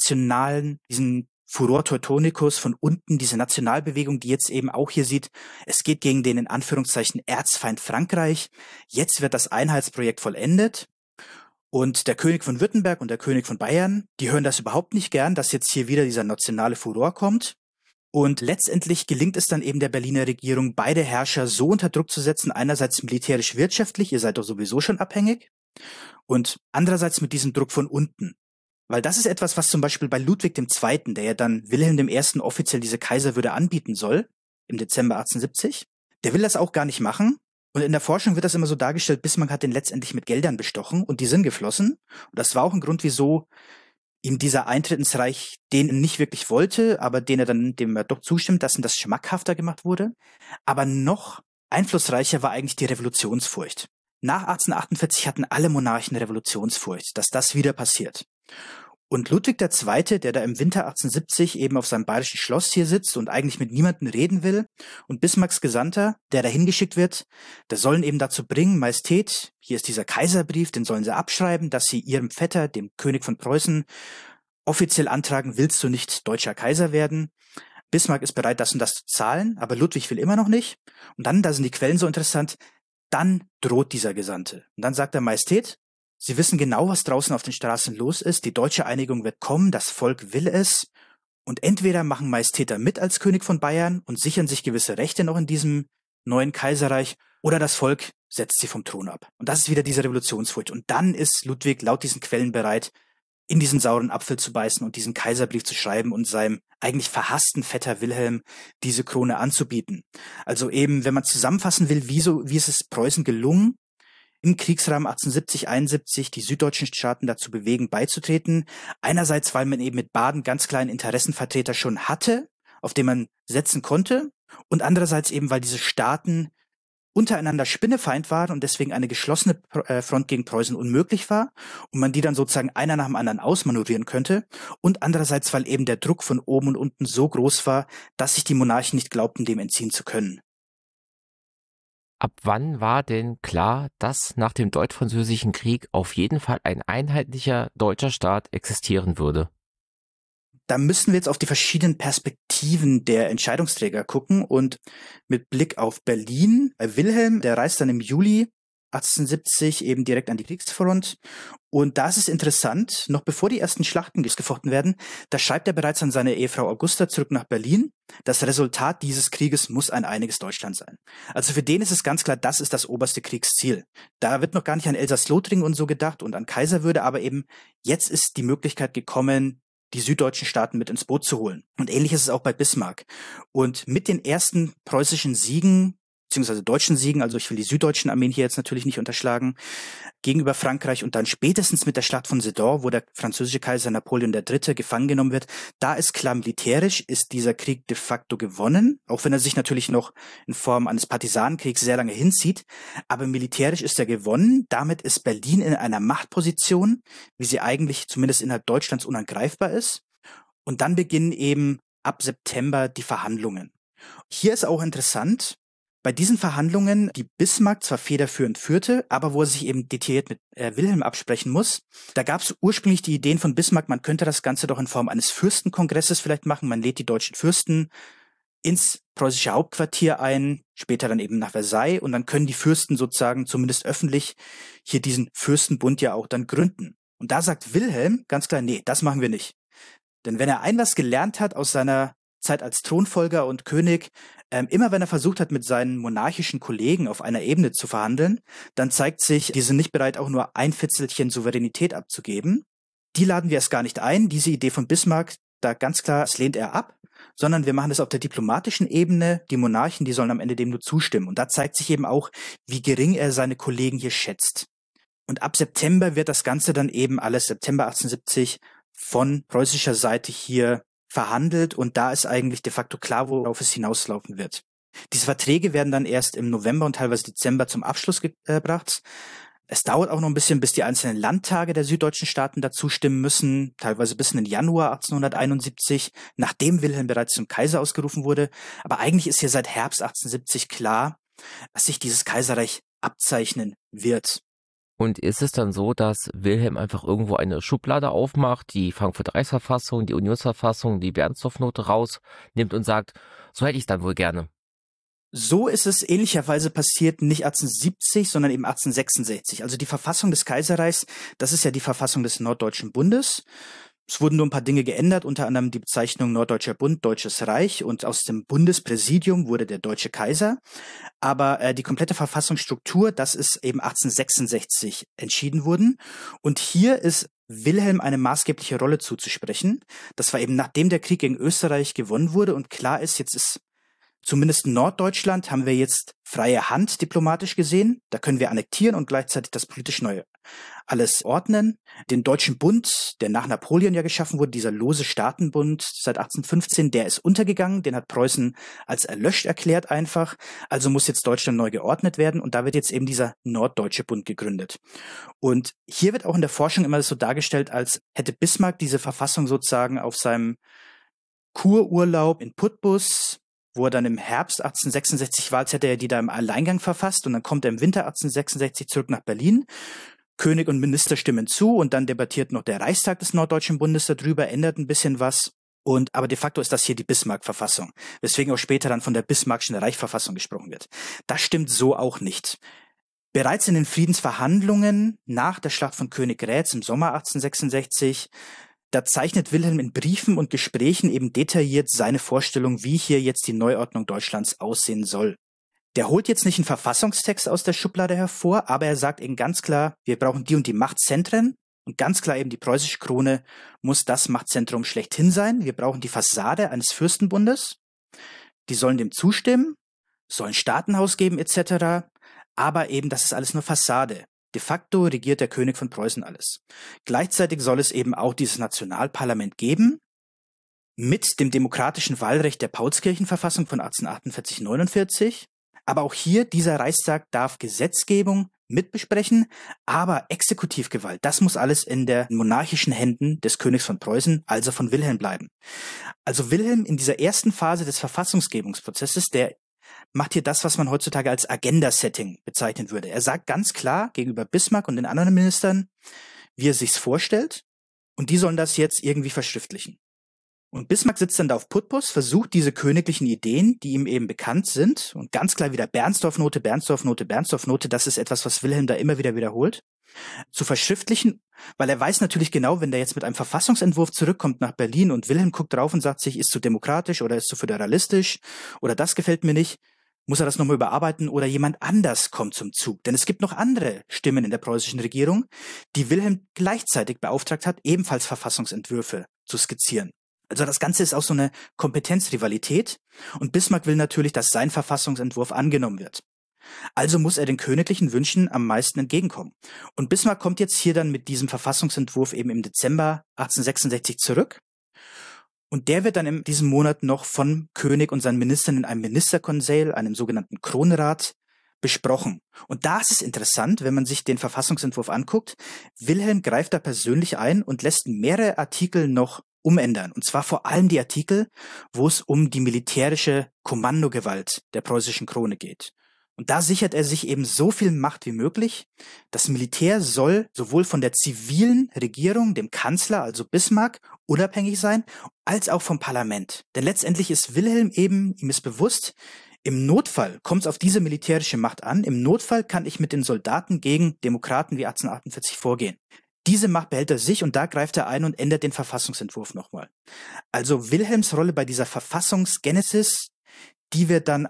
Furor Teutonicus von unten, diese Nationalbewegung, die jetzt eben auch hier sieht, es geht gegen den in Anführungszeichen Erzfeind Frankreich. Jetzt wird das Einheitsprojekt vollendet. Und der König von Württemberg und der König von Bayern, die hören das überhaupt nicht gern, dass jetzt hier wieder dieser nationale Furor kommt. Und letztendlich gelingt es dann eben der Berliner Regierung, beide Herrscher so unter Druck zu setzen, einerseits militärisch-wirtschaftlich, ihr seid doch sowieso schon abhängig, und andererseits mit diesem Druck von unten. Weil das ist etwas, was zum Beispiel bei Ludwig II., der ja dann Wilhelm I. offiziell diese Kaiserwürde anbieten soll, im Dezember 1870, der will das auch gar nicht machen. Und in der Forschung wird das immer so dargestellt, Bismarck hat den letztendlich mit Geldern bestochen und die sind geflossen. Und das war auch ein Grund, wieso ihm dieser Eintritt ins Reich den nicht wirklich wollte, aber dem er doch zustimmt, dass ihm das schmackhafter gemacht wurde. Aber noch einflussreicher war eigentlich die Revolutionsfurcht. Nach 1848 hatten alle Monarchen Revolutionsfurcht, dass das wieder passiert. Und Ludwig II., der da im Winter 1870 eben auf seinem bayerischen Schloss hier sitzt und eigentlich mit niemandem reden will, und Bismarcks Gesandter, der da hingeschickt wird, der sollen eben dazu bringen, Majestät, hier ist dieser Kaiserbrief, den sollen sie abschreiben, dass sie ihrem Vetter, dem König von Preußen, offiziell antragen, willst du nicht deutscher Kaiser werden? Bismarck ist bereit, das und das zu zahlen, aber Ludwig will immer noch nicht. Und dann, da sind die Quellen so interessant, dann droht dieser Gesandte. Und dann sagt er, Majestät, Sie wissen genau, was draußen auf den Straßen los ist. Die deutsche Einigung wird kommen, das Volk will es. Und entweder machen Majestäter mit als König von Bayern und sichern sich gewisse Rechte noch in diesem neuen Kaiserreich, oder das Volk setzt sie vom Thron ab. Und das ist wieder diese Revolutionsfurcht. Und dann ist Ludwig laut diesen Quellen bereit, in diesen sauren Apfel zu beißen und diesen Kaiserbrief zu schreiben und seinem eigentlich verhassten Vetter Wilhelm diese Krone anzubieten. Also eben, wenn man zusammenfassen will, wie ist es Preußen gelungen, im Kriegsrahmen 1870-71 die süddeutschen Staaten dazu bewegen, beizutreten. Einerseits, weil man eben mit Baden ganz kleinen Interessenvertreter schon hatte, auf den man setzen konnte. Und andererseits eben, weil diese Staaten untereinander Spinnefeind waren und deswegen eine geschlossene Front gegen Preußen unmöglich war und man die dann sozusagen einer nach dem anderen ausmanövrieren könnte. Und andererseits, weil eben der Druck von oben und unten so groß war, dass sich die Monarchen nicht glaubten, dem entziehen zu können. Ab wann war denn klar, dass nach dem Deutsch-Französischen Krieg auf jeden Fall ein einheitlicher deutscher Staat existieren würde? Da müssen wir jetzt auf die verschiedenen Perspektiven der Entscheidungsträger gucken und mit Blick auf Berlin, Wilhelm, der reist dann im Juli 1870 eben direkt an die Kriegsfront. Und da ist es interessant, noch bevor die ersten Schlachten gefochten werden, da schreibt er bereits an seine Ehefrau Augusta zurück nach Berlin, das Resultat dieses Krieges muss ein einiges Deutschland sein. Also für den ist es ganz klar, das ist das oberste Kriegsziel. Da wird noch gar nicht an Elsass-Lothringen und so gedacht und an Kaiserwürde, aber eben jetzt ist die Möglichkeit gekommen, die süddeutschen Staaten mit ins Boot zu holen. Und ähnlich ist es auch bei Bismarck. Und mit den ersten preußischen Siegen, beziehungsweise deutschen Siegen, also ich will die süddeutschen Armeen hier jetzt natürlich nicht unterschlagen, gegenüber Frankreich und dann spätestens mit der Schlacht von Sedan, wo der französische Kaiser Napoleon III. Gefangen genommen wird, da ist klar, militärisch ist dieser Krieg de facto gewonnen, auch wenn er sich natürlich noch in Form eines Partisanenkriegs sehr lange hinzieht, aber militärisch ist er gewonnen, damit ist Berlin in einer Machtposition, wie sie eigentlich zumindest innerhalb Deutschlands unangreifbar ist, und dann beginnen eben ab September die Verhandlungen. Hier ist auch interessant, bei diesen Verhandlungen, die Bismarck zwar federführend führte, aber wo er sich eben detailliert mit Wilhelm absprechen muss, da gab es ursprünglich die Ideen von Bismarck, man könnte das Ganze doch in Form eines Fürstenkongresses vielleicht machen, man lädt die deutschen Fürsten ins preußische Hauptquartier ein, später dann eben nach Versailles, und dann können die Fürsten sozusagen zumindest öffentlich hier diesen Fürstenbund ja auch dann gründen. Und da sagt Wilhelm ganz klar, nee, das machen wir nicht. Denn wenn er ein was gelernt hat aus seiner Zeit als Thronfolger und König, immer wenn er versucht hat, mit seinen monarchischen Kollegen auf einer Ebene zu verhandeln, dann zeigt sich, die sind nicht bereit, auch nur ein Fitzelchen Souveränität abzugeben. Die laden wir erst gar nicht ein. Diese Idee von Bismarck, da ganz klar, das lehnt er ab, sondern wir machen das auf der diplomatischen Ebene. Die Monarchen, die sollen am Ende dem nur zustimmen. Und da zeigt sich eben auch, wie gering er seine Kollegen hier schätzt. Und ab September wird das Ganze dann eben alles, September 1870, von preußischer Seite hier verhandelt, und da ist eigentlich de facto klar, worauf es hinauslaufen wird. Diese Verträge werden dann erst im November und teilweise Dezember zum Abschluss gebracht. Es dauert auch noch ein bisschen, bis die einzelnen Landtage der süddeutschen Staaten dazu stimmen müssen, teilweise bis in den Januar 1871, nachdem Wilhelm bereits zum Kaiser ausgerufen wurde. Aber eigentlich ist hier seit Herbst 1870 klar, dass sich dieses Kaiserreich abzeichnen wird. Und ist es dann so, dass Wilhelm einfach irgendwo eine Schublade aufmacht, die Frankfurter Reichsverfassung, die Unionsverfassung, die Bernstorff-Note rausnimmt und sagt, so hätte ich es dann wohl gerne? So ist es ähnlicherweise passiert, nicht 1870, sondern eben 1866. Also die Verfassung des Kaiserreichs, das ist ja die Verfassung des Norddeutschen Bundes. Es wurden nur ein paar Dinge geändert, unter anderem die Bezeichnung Norddeutscher Bund, Deutsches Reich, und aus dem Bundespräsidium wurde der Deutsche Kaiser. Aber die komplette Verfassungsstruktur, das ist eben 1866 entschieden worden. Und hier ist Wilhelm eine maßgebliche Rolle zuzusprechen. Das war eben nachdem der Krieg gegen Österreich gewonnen wurde und klar ist, jetzt ist zumindest in Norddeutschland haben wir jetzt freie Hand diplomatisch gesehen. Da können wir annektieren und gleichzeitig das politisch neu alles ordnen. Den Deutschen Bund, der nach Napoleon ja geschaffen wurde, dieser lose Staatenbund seit 1815, der ist untergegangen, den hat Preußen als erlöscht erklärt einfach. Also muss jetzt Deutschland neu geordnet werden und da wird jetzt eben dieser Norddeutsche Bund gegründet. Und hier wird auch in der Forschung immer so dargestellt, als hätte Bismarck diese Verfassung sozusagen auf seinem Kururlaub in Putbus, wo er dann im Herbst 1866 war, als hätte er die da im Alleingang verfasst und dann kommt er im Winter 1866 zurück nach Berlin. König und Minister stimmen zu und dann debattiert noch der Reichstag des Norddeutschen Bundes darüber, ändert ein bisschen was. Aber de facto ist das hier die Bismarck-Verfassung, weswegen auch später dann von der Bismarckschen Reichsverfassung gesprochen wird. Das stimmt so auch nicht. Bereits in den Friedensverhandlungen nach der Schlacht von Königgrätz im Sommer 1866 da zeichnet Wilhelm in Briefen und Gesprächen eben detailliert seine Vorstellung, wie hier jetzt die Neuordnung Deutschlands aussehen soll. Der holt jetzt nicht einen Verfassungstext aus der Schublade hervor, aber er sagt eben ganz klar, wir brauchen die und die Machtzentren und ganz klar eben die preußische Krone muss das Machtzentrum schlechthin sein. Wir brauchen die Fassade eines Fürstenbundes, die sollen dem zustimmen, sollen Staatenhaus geben etc., aber eben das ist alles nur Fassade. De facto regiert der König von Preußen alles. Gleichzeitig soll es eben auch dieses Nationalparlament geben, mit dem demokratischen Wahlrecht der Paulskirchenverfassung von 1848-49. Aber auch hier, dieser Reichstag darf Gesetzgebung mitbesprechen, aber Exekutivgewalt, das muss alles in der monarchischen Händen des Königs von Preußen, also von Wilhelm bleiben. Also Wilhelm in dieser ersten Phase des Verfassungsgebungsprozesses, der macht hier das, was man heutzutage als Agenda-Setting bezeichnen würde. Er sagt ganz klar gegenüber Bismarck und den anderen Ministern, wie er sich's vorstellt, und die sollen das jetzt irgendwie verschriftlichen. Und Bismarck sitzt dann da auf Putbus, versucht diese königlichen Ideen, die ihm eben bekannt sind, und ganz klar wieder Bernstorff-Note, Bernstorff-Note, Bernstorff-Note, das ist etwas, was Wilhelm da immer wieder wiederholt, zu verschriftlichen, weil er weiß natürlich genau, wenn der jetzt mit einem Verfassungsentwurf zurückkommt nach Berlin und Wilhelm guckt drauf und sagt sich, ist zu demokratisch oder ist zu föderalistisch oder das gefällt mir nicht, muss er das nochmal überarbeiten oder jemand anders kommt zum Zug. Denn es gibt noch andere Stimmen in der preußischen Regierung, die Wilhelm gleichzeitig beauftragt hat, ebenfalls Verfassungsentwürfe zu skizzieren. Also das Ganze ist auch so eine Kompetenzrivalität und Bismarck will natürlich, dass sein Verfassungsentwurf angenommen wird. Also muss er den königlichen Wünschen am meisten entgegenkommen. Und Bismarck kommt jetzt hier dann mit diesem Verfassungsentwurf eben im Dezember 1866 zurück. Und der wird dann in diesem Monat noch von König und seinen Ministern in einem Ministerkonseil, einem sogenannten Kronrat, besprochen. Und da ist es interessant, wenn man sich den Verfassungsentwurf anguckt. Wilhelm greift da persönlich ein und lässt mehrere Artikel noch umändern. Und zwar vor allem die Artikel, wo es um die militärische Kommandogewalt der preußischen Krone geht. Und da sichert er sich eben so viel Macht wie möglich. Das Militär soll sowohl von der zivilen Regierung, dem Kanzler, also Bismarck, unabhängig sein, als auch vom Parlament. Denn letztendlich ist Wilhelm eben, ihm ist bewusst, im Notfall kommt es auf diese militärische Macht an. Im Notfall kann ich mit den Soldaten gegen Demokraten wie 1848 vorgehen. Diese Macht behält er sich und da greift er ein und ändert den Verfassungsentwurf nochmal. Also Wilhelms Rolle bei dieser Verfassungsgenesis, die wir dann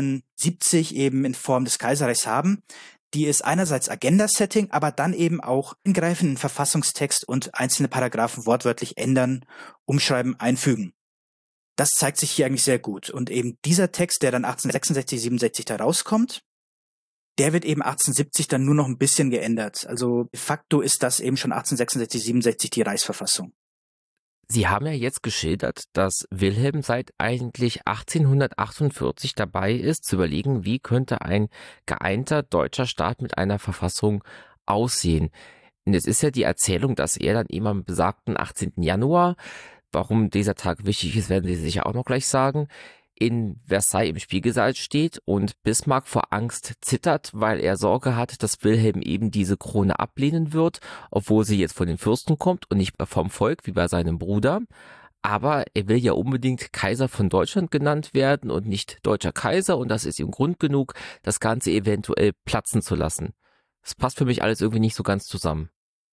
1870 eben in Form des Kaiserreichs haben, die ist einerseits Agenda-Setting, aber dann eben auch Eingreifen in den Verfassungstext und einzelne Paragraphen wortwörtlich ändern, umschreiben, einfügen. Das zeigt sich hier eigentlich sehr gut. Und eben dieser Text, der dann 1866, 67 da rauskommt, der wird eben 1870 dann nur noch ein bisschen geändert. Also de facto ist das eben schon 1866, 67 die Reichsverfassung. Sie haben ja jetzt geschildert, dass Wilhelm seit eigentlich 1848 dabei ist, zu überlegen, wie könnte ein geeinter deutscher Staat mit einer Verfassung aussehen. Und es ist ja die Erzählung, dass er dann eben am besagten 18. Januar, warum dieser Tag wichtig ist, werden Sie sicher auch noch gleich sagen, in Versailles im Spiegelsaal steht und Bismarck vor Angst zittert, weil er Sorge hat, dass Wilhelm eben diese Krone ablehnen wird, obwohl sie jetzt von den Fürsten kommt und nicht vom Volk wie bei seinem Bruder. Aber er will ja unbedingt Kaiser von Deutschland genannt werden und nicht deutscher Kaiser und das ist ihm Grund genug, das Ganze eventuell platzen zu lassen. Das passt für mich alles irgendwie nicht so ganz zusammen.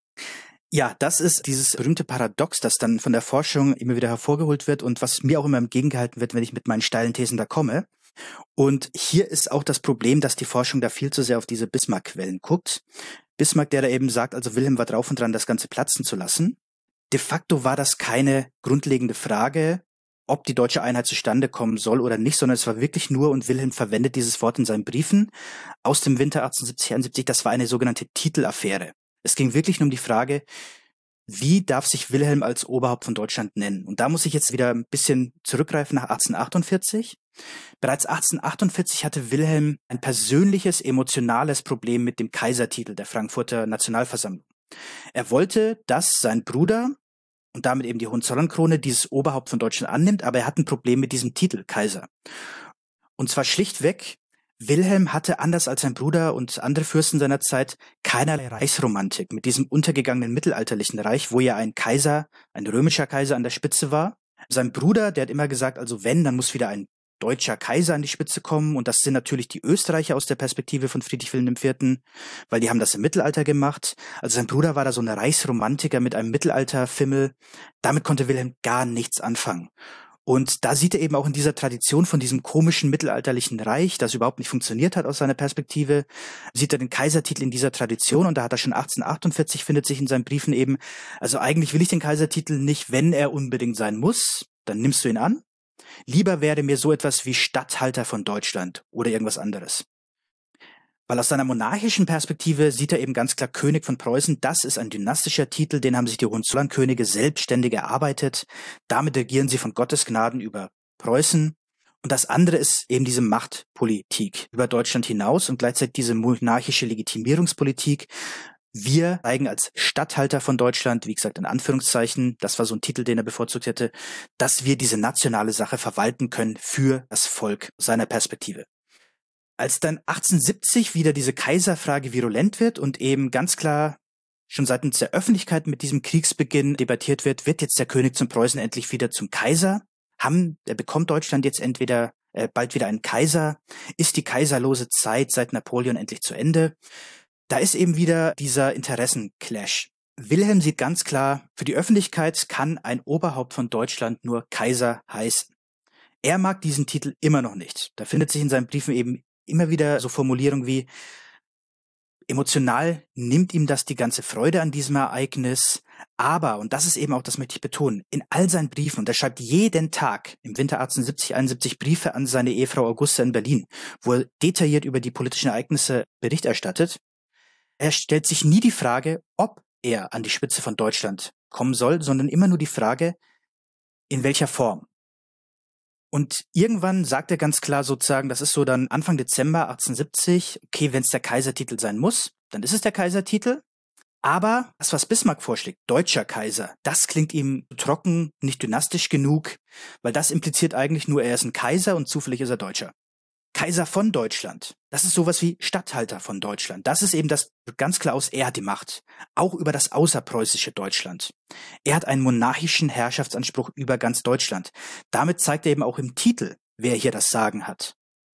Ja, das ist dieses berühmte Paradox, das dann von der Forschung immer wieder hervorgeholt wird und was mir auch immer entgegengehalten wird, wenn ich mit meinen steilen Thesen da komme. Und hier ist auch das Problem, dass die Forschung da viel zu sehr auf diese Bismarck-Quellen guckt. Bismarck, der da eben sagt, also Wilhelm war drauf und dran, das Ganze platzen zu lassen. De facto war das keine grundlegende Frage, ob die deutsche Einheit zustande kommen soll oder nicht, sondern es war wirklich nur, und Wilhelm verwendet dieses Wort in seinen Briefen aus dem Winter 1870, 71, das war eine sogenannte Titelaffäre. Es ging wirklich nur um die Frage, wie darf sich Wilhelm als Oberhaupt von Deutschland nennen? Und da muss ich jetzt wieder ein bisschen zurückgreifen nach 1848. Bereits 1848 hatte Wilhelm ein persönliches, emotionales Problem mit dem Kaisertitel der Frankfurter Nationalversammlung. Er wollte, dass sein Bruder und damit eben die Hohenzollernkrone dieses Oberhaupt von Deutschland annimmt, aber er hat ein Problem mit diesem Titel Kaiser. Und zwar schlichtweg, Wilhelm hatte anders als sein Bruder und andere Fürsten seiner Zeit keinerlei Reichsromantik mit diesem untergegangenen mittelalterlichen Reich, wo ja ein Kaiser, ein römischer Kaiser an der Spitze war. Sein Bruder, der hat immer gesagt, also wenn, dann muss wieder ein deutscher Kaiser an die Spitze kommen, und das sind natürlich die Österreicher aus der Perspektive von Friedrich Wilhelm IV., weil die haben das im Mittelalter gemacht. Also sein Bruder war da so ein Reichsromantiker mit einem Mittelalterfimmel. Damit konnte Wilhelm gar nichts anfangen. Und da sieht er eben auch in dieser Tradition von diesem komischen mittelalterlichen Reich, das überhaupt nicht funktioniert hat aus seiner Perspektive, sieht er den Kaisertitel in dieser Tradition, und da hat er schon 1848, findet sich in seinen Briefen eben, also eigentlich will ich den Kaisertitel nicht, wenn er unbedingt sein muss, dann nimmst du ihn an. Lieber wäre mir so etwas wie Statthalter von Deutschland oder irgendwas anderes. Weil aus seiner monarchischen Perspektive sieht er eben ganz klar König von Preußen. Das ist ein dynastischer Titel, den haben sich die Hohenzollernkönige selbstständig erarbeitet. Damit regieren sie von Gottes Gnaden über Preußen. Und das andere ist eben diese Machtpolitik über Deutschland hinaus und gleichzeitig diese monarchische Legitimierungspolitik. Wir zeigen als Statthalter von Deutschland, wie gesagt in Anführungszeichen, das war so ein Titel, den er bevorzugt hätte, dass wir diese nationale Sache verwalten können für das Volk seiner Perspektive. Als dann 1870 wieder diese Kaiserfrage virulent wird und eben ganz klar schon seitens der Öffentlichkeit mit diesem Kriegsbeginn debattiert wird, wird jetzt der König zum Preußen endlich wieder zum Kaiser? Bekommt Deutschland jetzt entweder bald wieder einen Kaiser? Ist die kaiserlose Zeit seit Napoleon endlich zu Ende? Da ist eben wieder dieser Interessenclash. Wilhelm sieht ganz klar, für die Öffentlichkeit kann ein Oberhaupt von Deutschland nur Kaiser heißen. Er mag diesen Titel immer noch nicht. Da findet sich in seinen Briefen eben immer wieder so Formulierungen wie: emotional nimmt ihm das die ganze Freude an diesem Ereignis, aber, und das ist eben auch, das möchte ich betonen, in all seinen Briefen, und er schreibt jeden Tag im Winter 1870-71 Briefe an seine Ehefrau Augusta in Berlin, wo er detailliert über die politischen Ereignisse Bericht erstattet. Er stellt sich nie die Frage, ob er an die Spitze von Deutschland kommen soll, sondern immer nur die Frage, in welcher Form. Und irgendwann sagt er ganz klar sozusagen, das ist so dann Anfang Dezember 1870, okay, wenn es der Kaisertitel sein muss, dann ist es der Kaisertitel. Aber das, was Bismarck vorschlägt, deutscher Kaiser, das klingt ihm trocken, nicht dynastisch genug, weil das impliziert eigentlich nur, er ist ein Kaiser und zufällig ist er Deutscher. Kaiser von Deutschland, das ist sowas wie Statthalter von Deutschland. Das ist eben das ganz klar aus, er hat die Macht, auch über das außerpreußische Deutschland. Er hat einen monarchischen Herrschaftsanspruch über ganz Deutschland. Damit zeigt er eben auch im Titel, wer hier das Sagen hat.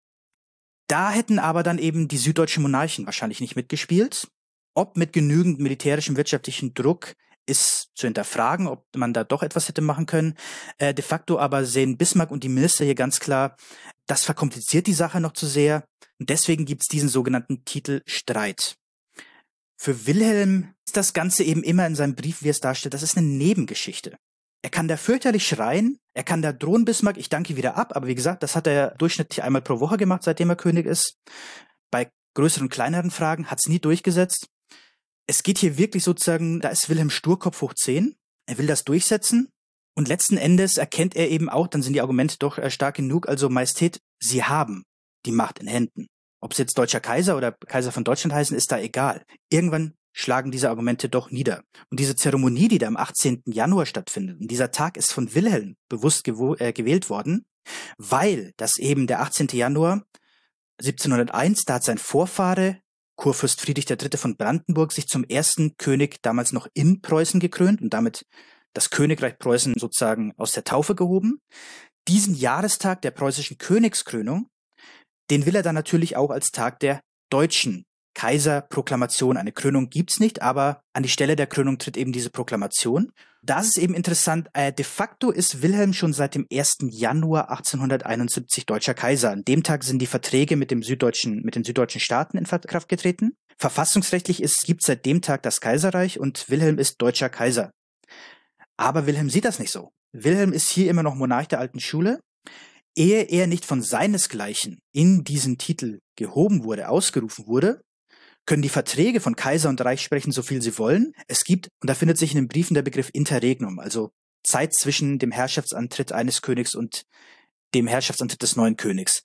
Da hätten aber dann eben die süddeutschen Monarchen wahrscheinlich nicht mitgespielt. Ob mit genügend militärischem, wirtschaftlichen Druck, ist zu hinterfragen, ob man da doch etwas hätte machen können. De facto aber sehen Bismarck und die Minister hier ganz klar, das verkompliziert die Sache noch zu sehr. Und deswegen gibt's diesen sogenannten Titelstreit. Für Wilhelm ist das Ganze eben immer in seinem Brief, wie er es darstellt, das ist eine Nebengeschichte. Er kann da fürchterlich schreien, er kann da drohen, Bismarck, ich danke wieder ab, aber wie gesagt, das hat er durchschnittlich einmal pro Woche gemacht, seitdem er König ist. Bei größeren, kleineren Fragen hat's nie durchgesetzt. Es geht hier wirklich sozusagen, da ist Wilhelm Sturkopf hoch 10. Er will das durchsetzen. Und letzten Endes erkennt er eben auch, dann sind die Argumente doch stark genug, also Majestät, sie haben die Macht in Händen. Ob sie jetzt deutscher Kaiser oder Kaiser von Deutschland heißen, ist da egal. Irgendwann schlagen diese Argumente doch nieder. Und diese Zeremonie, die da am 18. Januar stattfindet, und dieser Tag ist von Wilhelm bewusst gewählt worden, weil das eben der 18. Januar 1701, da hat sein Vorfahre Kurfürst Friedrich III. Von Brandenburg sich zum ersten König damals noch in Preußen gekrönt und damit das Königreich Preußen sozusagen aus der Taufe gehoben. Diesen Jahrestag der preußischen Königskrönung, den will er dann natürlich auch als Tag der deutschen Kaiserproklamation. Eine Krönung gibt's nicht, aber an die Stelle der Krönung tritt eben diese Proklamation. Da ist es eben interessant, de facto ist Wilhelm schon seit dem 1. Januar 1871 deutscher Kaiser. An dem Tag sind die Verträge mit den süddeutschen Staaten in Kraft getreten. Verfassungsrechtlich gibt seit dem Tag das Kaiserreich und Wilhelm ist deutscher Kaiser. Aber Wilhelm sieht das nicht so. Wilhelm ist hier immer noch Monarch der alten Schule. Ehe er nicht von seinesgleichen in diesen Titel gehoben wurde, ausgerufen wurde, können die Verträge von Kaiser und Reich sprechen, so viel sie wollen. Es gibt, und da findet sich in den Briefen der Begriff Interregnum, also Zeit zwischen dem Herrschaftsantritt eines Königs und dem Herrschaftsantritt des neuen Königs.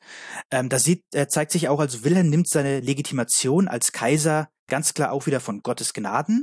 Zeigt sich auch, also Wilhelm nimmt seine Legitimation als Kaiser ganz klar auch wieder von Gottes Gnaden.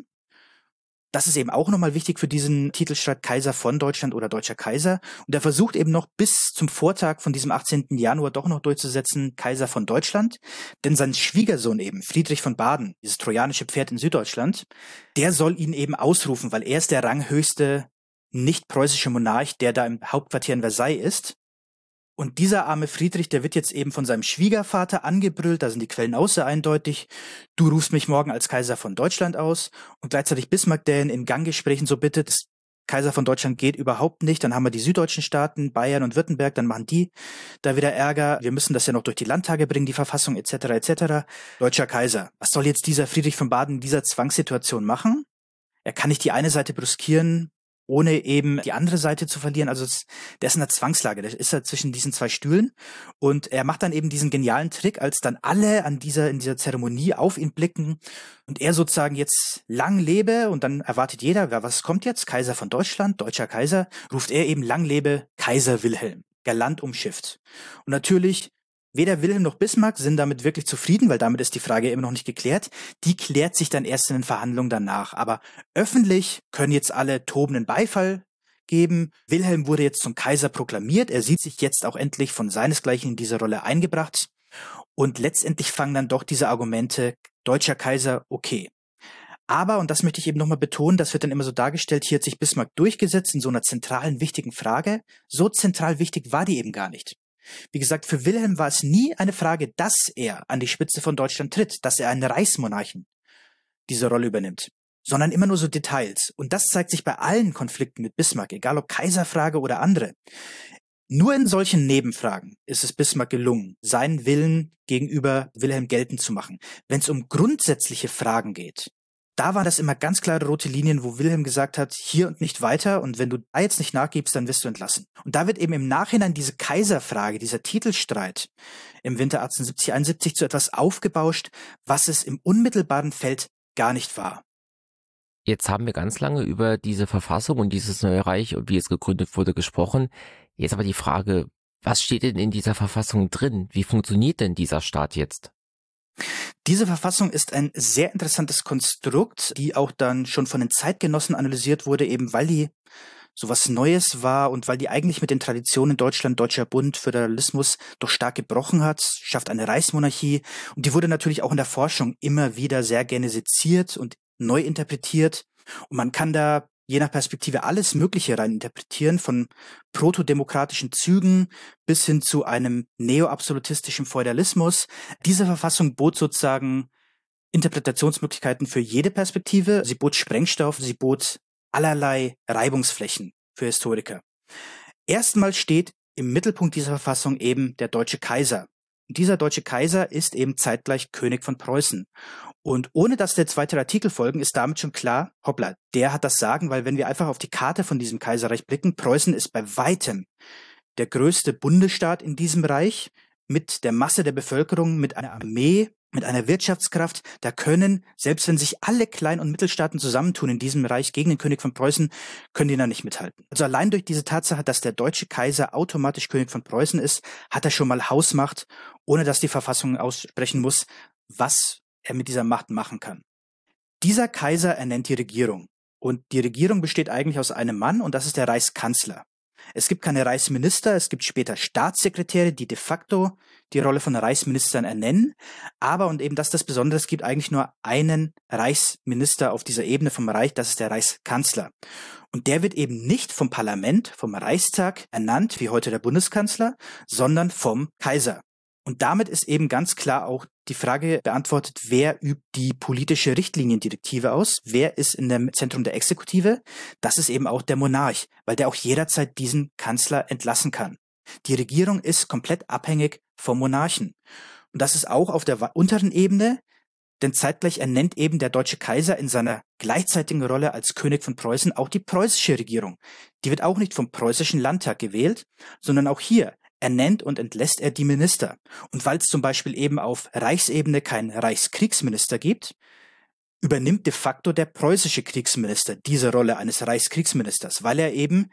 Das ist eben auch nochmal wichtig für diesen Titelstreit Kaiser von Deutschland oder Deutscher Kaiser. Und er versucht eben noch bis zum Vortag von diesem 18. Januar doch noch durchzusetzen, Kaiser von Deutschland. Denn sein Schwiegersohn eben, Friedrich von Baden, dieses trojanische Pferd in Süddeutschland, der soll ihn eben ausrufen, weil er ist der ranghöchste nicht-preußische Monarch, der da im Hauptquartier in Versailles ist. Und dieser arme Friedrich, der wird jetzt eben von seinem Schwiegervater angebrüllt, da sind die Quellen auch sehr eindeutig. Du rufst mich morgen als Kaiser von Deutschland aus. Und gleichzeitig Bismarck, der ihn in Ganggesprächen so bittet, das Kaiser von Deutschland geht überhaupt nicht. Dann haben wir die süddeutschen Staaten, Bayern und Württemberg, dann machen die da wieder Ärger. Wir müssen das ja noch durch die Landtage bringen, die Verfassung etc. etc. Deutscher Kaiser. Was soll jetzt dieser Friedrich von Baden in dieser Zwangssituation machen? Er kann nicht die eine Seite brüskieren, ohne eben die andere Seite zu verlieren. Also der ist in einer Zwangslage, der ist da zwischen diesen zwei Stühlen und er macht dann eben diesen genialen Trick, als dann alle in dieser Zeremonie auf ihn blicken und er sozusagen jetzt lang lebe und dann erwartet jeder, was kommt jetzt? Kaiser von Deutschland, deutscher Kaiser, ruft er eben lang lebe Kaiser Wilhelm, galant umschifft. Und natürlich weder Wilhelm noch Bismarck sind damit wirklich zufrieden, weil damit ist die Frage immer noch nicht geklärt. Die klärt sich dann erst in den Verhandlungen danach. Aber öffentlich können jetzt alle tobenden Beifall geben. Wilhelm wurde jetzt zum Kaiser proklamiert. Er sieht sich jetzt auch endlich von seinesgleichen in diese Rolle eingebracht. Und letztendlich fangen dann doch diese Argumente, deutscher Kaiser, okay. Aber, und das möchte ich eben nochmal betonen, das wird dann immer so dargestellt, hier hat sich Bismarck durchgesetzt in so einer zentralen, wichtigen Frage. So zentral wichtig war die eben gar nicht. Wie gesagt, für Wilhelm war es nie eine Frage, dass er an die Spitze von Deutschland tritt, dass er einen Reichsmonarchen diese Rolle übernimmt, sondern immer nur so Details. Und das zeigt sich bei allen Konflikten mit Bismarck, egal ob Kaiserfrage oder andere. Nur in solchen Nebenfragen ist es Bismarck gelungen, seinen Willen gegenüber Wilhelm geltend zu machen. Wenn es um grundsätzliche Fragen geht, da waren das immer ganz klare rote Linien, wo Wilhelm gesagt hat, hier und nicht weiter und wenn du da jetzt nicht nachgibst, dann wirst du entlassen. Und da wird eben im Nachhinein diese Kaiserfrage, dieser Titelstreit im Winter 1870-71 zu etwas aufgebauscht, was es im unmittelbaren Feld gar nicht war. Jetzt haben wir ganz lange über diese Verfassung und dieses neue Reich und wie es gegründet wurde gesprochen. Jetzt aber die Frage, was steht denn in dieser Verfassung drin? Wie funktioniert denn dieser Staat jetzt? Diese Verfassung ist ein sehr interessantes Konstrukt, die auch dann schon von den Zeitgenossen analysiert wurde, eben weil die so was Neues war und weil die eigentlich mit den Traditionen in Deutschland, Deutscher Bund, Föderalismus doch stark gebrochen hat, schafft eine Reichsmonarchie und die wurde natürlich auch in der Forschung immer wieder sehr gerne seziert und neu interpretiert und man kann da je nach Perspektive alles Mögliche rein interpretieren, von protodemokratischen Zügen bis hin zu einem neoabsolutistischen Feudalismus. Diese Verfassung bot sozusagen Interpretationsmöglichkeiten für jede Perspektive. Sie bot Sprengstoff, sie bot allerlei Reibungsflächen für Historiker. Erstmal steht im Mittelpunkt dieser Verfassung eben der deutsche Kaiser. Und dieser deutsche Kaiser ist eben zeitgleich König von Preußen. Und ohne dass der zweite Artikel folgen, ist damit schon klar, hoppla, der hat das Sagen, weil wenn wir einfach auf die Karte von diesem Kaiserreich blicken, Preußen ist bei weitem der größte Bundesstaat in diesem Reich mit der Masse der Bevölkerung, mit einer Armee, mit einer Wirtschaftskraft. Da können, selbst wenn sich alle Klein- und Mittelstaaten zusammentun in diesem Reich gegen den König von Preußen, können die da nicht mithalten. Also allein durch diese Tatsache, dass der deutsche Kaiser automatisch König von Preußen ist, hat er schon mal Hausmacht, ohne dass die Verfassung aussprechen muss, was er mit dieser Macht machen kann. Dieser Kaiser ernennt die Regierung. Und die Regierung besteht eigentlich aus einem Mann, und das ist der Reichskanzler. Es gibt keine Reichsminister, es gibt später Staatssekretäre, die de facto die Rolle von Reichsministern ernennen. Aber, und eben das ist das Besondere, es gibt eigentlich nur einen Reichsminister auf dieser Ebene vom Reich, das ist der Reichskanzler. Und der wird eben nicht vom Parlament, vom Reichstag ernannt, wie heute der Bundeskanzler, sondern vom Kaiser. Und damit ist eben ganz klar auch die Frage beantwortet, wer übt die politische Richtliniendirektive aus? Wer ist in dem Zentrum der Exekutive? Das ist eben auch der Monarch, weil der auch jederzeit diesen Kanzler entlassen kann. Die Regierung ist komplett abhängig vom Monarchen. Und das ist auch auf der unteren Ebene, denn zeitgleich ernennt eben der deutsche Kaiser in seiner gleichzeitigen Rolle als König von Preußen auch die preußische Regierung. Die wird auch nicht vom preußischen Landtag gewählt, sondern auch hier ernennt und entlässt er die Minister. Und weil es zum Beispiel eben auf Reichsebene keinen Reichskriegsminister gibt, übernimmt de facto der preußische Kriegsminister diese Rolle eines Reichskriegsministers, weil er eben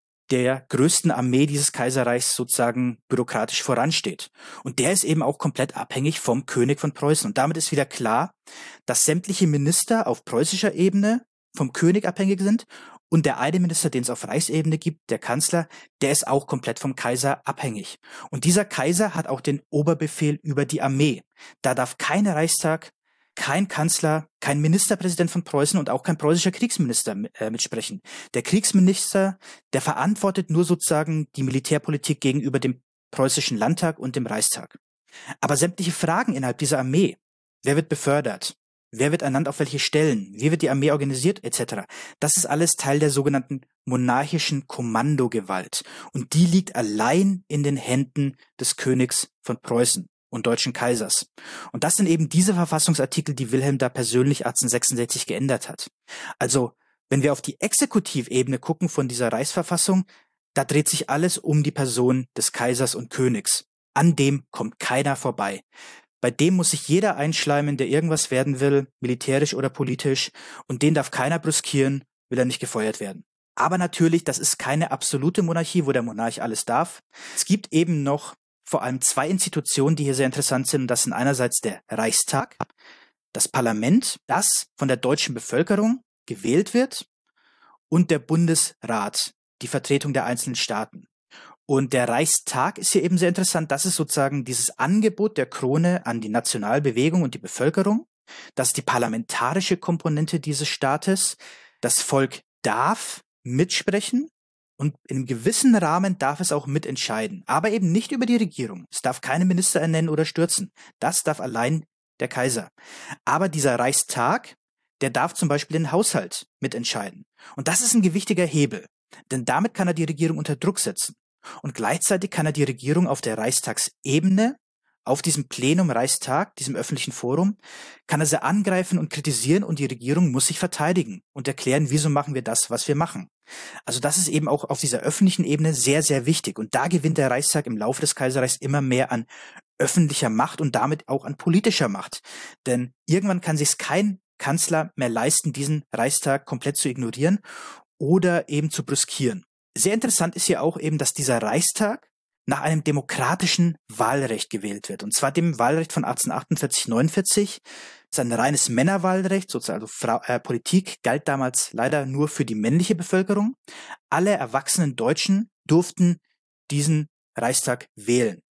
der größten Armee dieses Kaiserreichs sozusagen bürokratisch voransteht. Und der ist eben auch komplett abhängig vom König von Preußen. Und damit ist wieder klar, dass sämtliche Minister auf preußischer Ebene vom König abhängig sind und der eine Minister, den es auf Reichsebene gibt, der Kanzler, der ist auch komplett vom Kaiser abhängig. Und dieser Kaiser hat auch den Oberbefehl über die Armee. Da darf kein Reichstag, kein Kanzler, kein Ministerpräsident von Preußen und auch kein preußischer Kriegsminister mitsprechen. Der Kriegsminister, der verantwortet nur sozusagen die Militärpolitik gegenüber dem preußischen Landtag und dem Reichstag. Aber sämtliche Fragen innerhalb dieser Armee, wer wird befördert, wer wird ernannt auf welche Stellen, wie wird die Armee organisiert etc., das ist alles Teil der sogenannten monarchischen Kommandogewalt. Und die liegt allein in den Händen des Königs von Preußen und deutschen Kaisers. Und das sind eben diese Verfassungsartikel, die Wilhelm da persönlich 1866 geändert hat. Also, wenn wir auf die Exekutivebene gucken von dieser Reichsverfassung, da dreht sich alles um die Person des Kaisers und Königs. An dem kommt keiner vorbei. Bei dem muss sich jeder einschleimen, der irgendwas werden will, militärisch oder politisch, und den darf keiner brüskieren, will er nicht gefeuert werden. Aber natürlich, das ist keine absolute Monarchie, wo der Monarch alles darf. Es gibt eben noch vor allem zwei Institutionen, die hier sehr interessant sind. Und das sind einerseits der Reichstag, das Parlament, das von der deutschen Bevölkerung gewählt wird, und der Bundesrat, die Vertretung der einzelnen Staaten. Und der Reichstag ist hier eben sehr interessant. Das ist sozusagen dieses Angebot der Krone an die Nationalbewegung und die Bevölkerung. Das ist die parlamentarische Komponente dieses Staates. Das Volk darf mitsprechen. Und in einem gewissen Rahmen darf es auch mitentscheiden, aber eben nicht über die Regierung. Es darf keine Minister ernennen oder stürzen. Das darf allein der Kaiser. Aber dieser Reichstag, der darf zum Beispiel den Haushalt mitentscheiden. Und das ist ein gewichtiger Hebel, denn damit kann er die Regierung unter Druck setzen. Und gleichzeitig kann er die Regierung auf der Reichstagsebene, auf diesem Plenum Reichstag, diesem öffentlichen Forum, kann er sie angreifen und kritisieren und die Regierung muss sich verteidigen und erklären, wieso machen wir das, was wir machen. Also das ist eben auch auf dieser öffentlichen Ebene sehr, sehr wichtig. Und da gewinnt der Reichstag im Laufe des Kaiserreichs immer mehr an öffentlicher Macht und damit auch an politischer Macht. Denn irgendwann kann sich kein Kanzler mehr leisten, diesen Reichstag komplett zu ignorieren oder eben zu brüskieren. Sehr interessant ist hier auch eben, dass dieser Reichstag nach einem demokratischen Wahlrecht gewählt wird. Und zwar dem Wahlrecht von 1848-49. Das ist ein reines Männerwahlrecht, sozusagen Politik galt damals leider nur für die männliche Bevölkerung. Alle erwachsenen Deutschen durften diesen Reichstag wählen.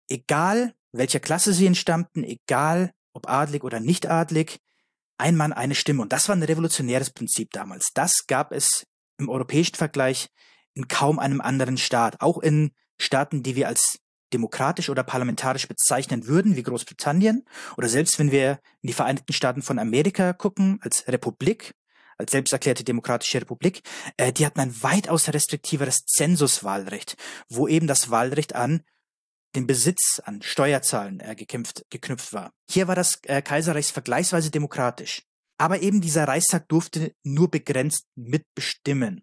Egal, welcher Klasse sie entstammten, egal, ob adlig oder nicht adlig, ein Mann, eine Stimme. Und das war ein revolutionäres Prinzip damals. Das gab es im europäischen Vergleich in kaum einem anderen Staat. Auch in Staaten, die wir als demokratisch oder parlamentarisch bezeichnen würden, wie Großbritannien, oder selbst wenn wir in die Vereinigten Staaten von Amerika gucken, als Republik, als selbsterklärte demokratische Republik, die hatten ein weitaus restriktiveres Zensuswahlrecht, wo eben das Wahlrecht an den Besitz, an Steuerzahlen geknüpft war. Hier war das Kaiserreich vergleichsweise demokratisch. Aber eben dieser Reichstag durfte nur begrenzt mitbestimmen.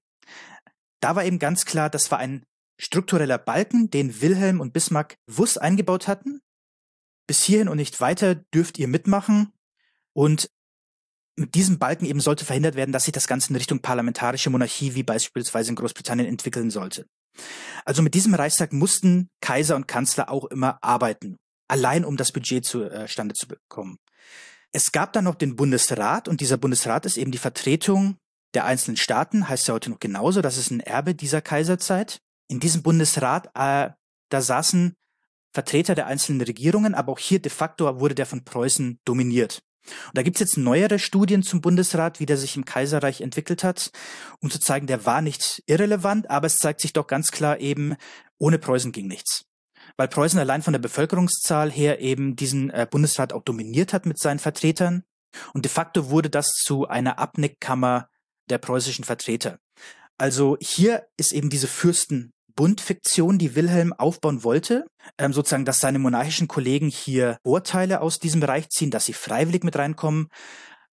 Da war eben ganz klar, das war ein struktureller Balken, den Wilhelm und Bismarck bewusst eingebaut hatten. Bis hierhin und nicht weiter dürft ihr mitmachen. Und mit diesem Balken eben sollte verhindert werden, dass sich das Ganze in Richtung parlamentarische Monarchie, wie beispielsweise in Großbritannien, entwickeln sollte. Also mit diesem Reichstag mussten Kaiser und Kanzler auch immer arbeiten, allein um das Budget zustande zu bekommen. Es gab dann noch den Bundesrat und dieser Bundesrat ist eben die Vertretung der einzelnen Staaten, heißt ja heute noch genauso, das ist ein Erbe dieser Kaiserzeit. In diesem Bundesrat, da saßen Vertreter der einzelnen Regierungen, aber auch hier de facto wurde der von Preußen dominiert. Und da gibt's jetzt neuere Studien zum Bundesrat, wie der sich im Kaiserreich entwickelt hat, um zu zeigen, der war nicht irrelevant, aber es zeigt sich doch ganz klar eben, ohne Preußen ging nichts. Weil Preußen allein von der Bevölkerungszahl her eben diesen Bundesrat auch dominiert hat mit seinen Vertretern. Und de facto wurde das zu einer Abnickkammer der preußischen Vertreter. Also hier ist eben diese Fürstenbund-Fiktion, die Wilhelm aufbauen wollte, sozusagen, dass seine monarchischen Kollegen hier Vorteile aus diesem Bereich ziehen, dass sie freiwillig mit reinkommen,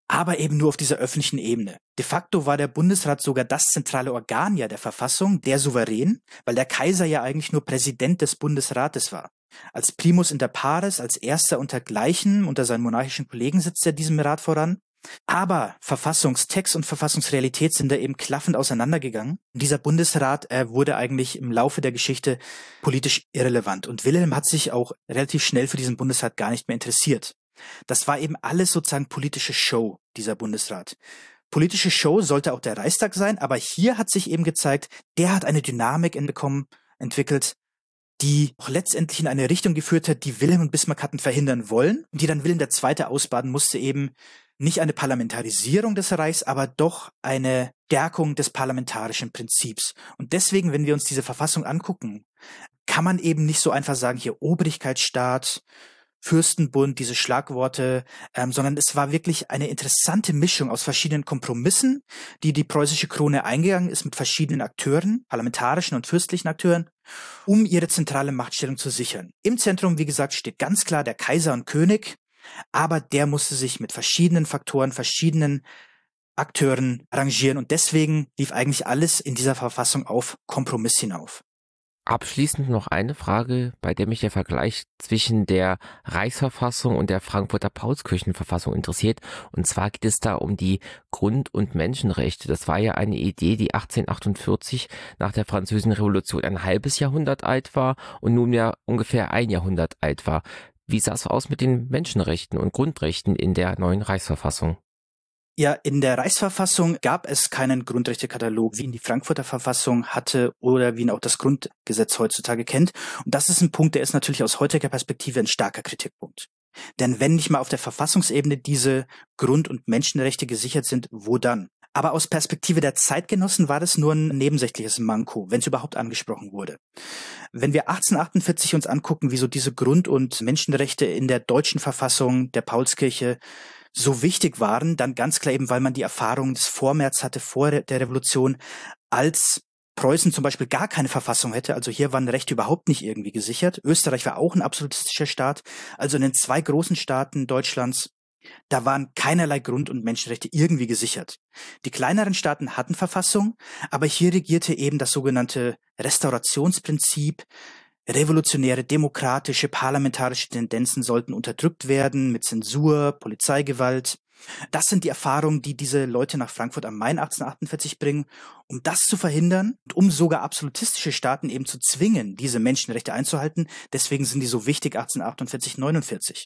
aber eben nur auf dieser öffentlichen Ebene. De facto war der Bundesrat sogar das zentrale Organ ja der Verfassung, der Souverän, weil der Kaiser ja eigentlich nur Präsident des Bundesrates war. Als Primus inter pares, als erster unter Gleichen, unter seinen monarchischen Kollegen sitzt er diesem Rat voran. Aber Verfassungstext und Verfassungsrealität sind da eben klaffend auseinandergegangen. Und dieser Bundesrat wurde eigentlich im Laufe der Geschichte politisch irrelevant. Und Wilhelm hat sich auch relativ schnell für diesen Bundesrat gar nicht mehr interessiert. Das war eben alles sozusagen politische Show, dieser Bundesrat. Politische Show sollte auch der Reichstag sein, aber hier hat sich eben gezeigt, der hat eine Dynamik entwickelt, die auch letztendlich in eine Richtung geführt hat, die Wilhelm und Bismarck hatten verhindern wollen und die dann Wilhelm II. Ausbaden musste, eben nicht eine Parlamentarisierung des Reichs, aber doch eine Stärkung des parlamentarischen Prinzips. Und deswegen, wenn wir uns diese Verfassung angucken, kann man eben nicht so einfach sagen, hier Obrigkeitsstaat, Fürstenbund, diese Schlagworte, sondern es war wirklich eine interessante Mischung aus verschiedenen Kompromissen, die die preußische Krone eingegangen ist mit verschiedenen Akteuren, parlamentarischen und fürstlichen Akteuren, um ihre zentrale Machtstellung zu sichern. Im Zentrum, wie gesagt, steht ganz klar der Kaiser und König, aber der musste sich mit verschiedenen Faktoren, verschiedenen Akteuren arrangieren und deswegen lief eigentlich alles in dieser Verfassung auf Kompromiss hinauf. Abschließend noch eine Frage, bei der mich der Vergleich zwischen der Reichsverfassung und der Frankfurter Paulskirchenverfassung interessiert. Und zwar geht es da um die Grund- und Menschenrechte. Das war ja eine Idee, die 1848 nach der Französischen Revolution ein halbes Jahrhundert alt war und nunmehr ungefähr ein Jahrhundert alt war. Wie sah es aus mit den Menschenrechten und Grundrechten in der neuen Reichsverfassung? Ja, in der Reichsverfassung gab es keinen Grundrechtekatalog, wie ihn die Frankfurter Verfassung hatte oder wie ihn auch das Grundgesetz heutzutage kennt. Und das ist ein Punkt, der ist natürlich aus heutiger Perspektive ein starker Kritikpunkt. Denn wenn nicht mal auf der Verfassungsebene diese Grund- und Menschenrechte gesichert sind, wo dann? Aber aus Perspektive der Zeitgenossen war das nur ein nebensächliches Manko, wenn es überhaupt angesprochen wurde. Wenn wir 1848 uns angucken, wie so diese Grund- und Menschenrechte in der deutschen Verfassung der Paulskirche so wichtig waren, dann ganz klar eben, weil man die Erfahrung des Vormärz hatte, vor der Revolution, als Preußen zum Beispiel gar keine Verfassung hätte, also hier waren Rechte überhaupt nicht irgendwie gesichert. Österreich war auch ein absolutistischer Staat, also in den zwei großen Staaten Deutschlands, da waren keinerlei Grund- und Menschenrechte irgendwie gesichert. Die kleineren Staaten hatten Verfassung, aber hier regierte eben das sogenannte Restaurationsprinzip. Revolutionäre, demokratische, parlamentarische Tendenzen sollten unterdrückt werden mit Zensur, Polizeigewalt. Das sind die Erfahrungen, die diese Leute nach Frankfurt am Main 1848 bringen. Um das zu verhindern und um sogar absolutistische Staaten eben zu zwingen, diese Menschenrechte einzuhalten, deswegen sind die so wichtig 1848, 49.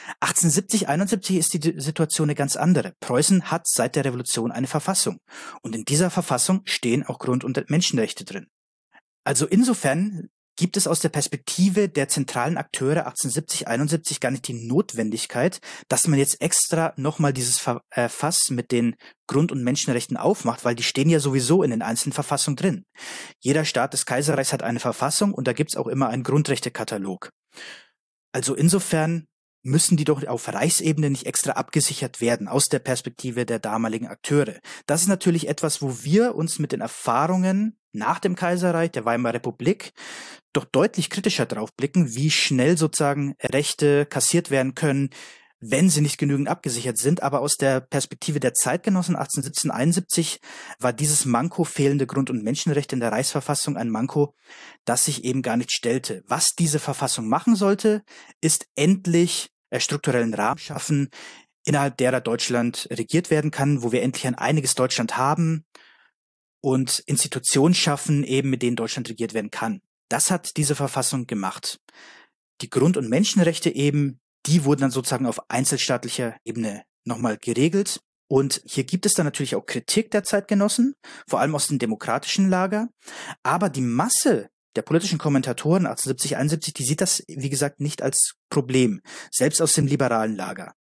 1870, 71 ist die Situation eine ganz andere. Preußen hat seit der Revolution eine Verfassung. Und in dieser Verfassung stehen auch Grund- und Menschenrechte drin. Also insofern gibt es aus der Perspektive der zentralen Akteure 1870, 71 gar nicht die Notwendigkeit, dass man jetzt extra nochmal dieses Fass mit den Grund- und Menschenrechten aufmacht, weil die stehen ja sowieso in den einzelnen Verfassungen drin. Jeder Staat des Kaiserreichs hat eine Verfassung und da gibt's auch immer einen Grundrechtekatalog. Also insofern müssen die doch auf Reichsebene nicht extra abgesichert werden aus der Perspektive der damaligen Akteure. Das ist natürlich etwas, wo wir uns mit den Erfahrungen nach dem Kaiserreich, der Weimarer Republik, doch deutlich kritischer drauf blicken, wie schnell sozusagen Rechte kassiert werden können, wenn sie nicht genügend abgesichert sind. Aber aus der Perspektive der Zeitgenossen 1817, 71 war dieses Manko fehlende Grund- und Menschenrechte in der Reichsverfassung ein Manko, das sich eben gar nicht stellte. Was diese Verfassung machen sollte, ist endlich strukturellen Rahmen schaffen, innerhalb derer Deutschland regiert werden kann, wo wir endlich ein einiges Deutschland haben und Institutionen schaffen, eben mit denen Deutschland regiert werden kann. Das hat diese Verfassung gemacht. Die Grund- und Menschenrechte eben, die wurden dann sozusagen auf einzelstaatlicher Ebene nochmal geregelt. Und hier gibt es dann natürlich auch Kritik der Zeitgenossen, vor allem aus dem demokratischen Lager. Aber die Masse der politischen Kommentatoren 1870, 71, die sieht das, wie gesagt, nicht als Problem, selbst aus dem liberalen Lager.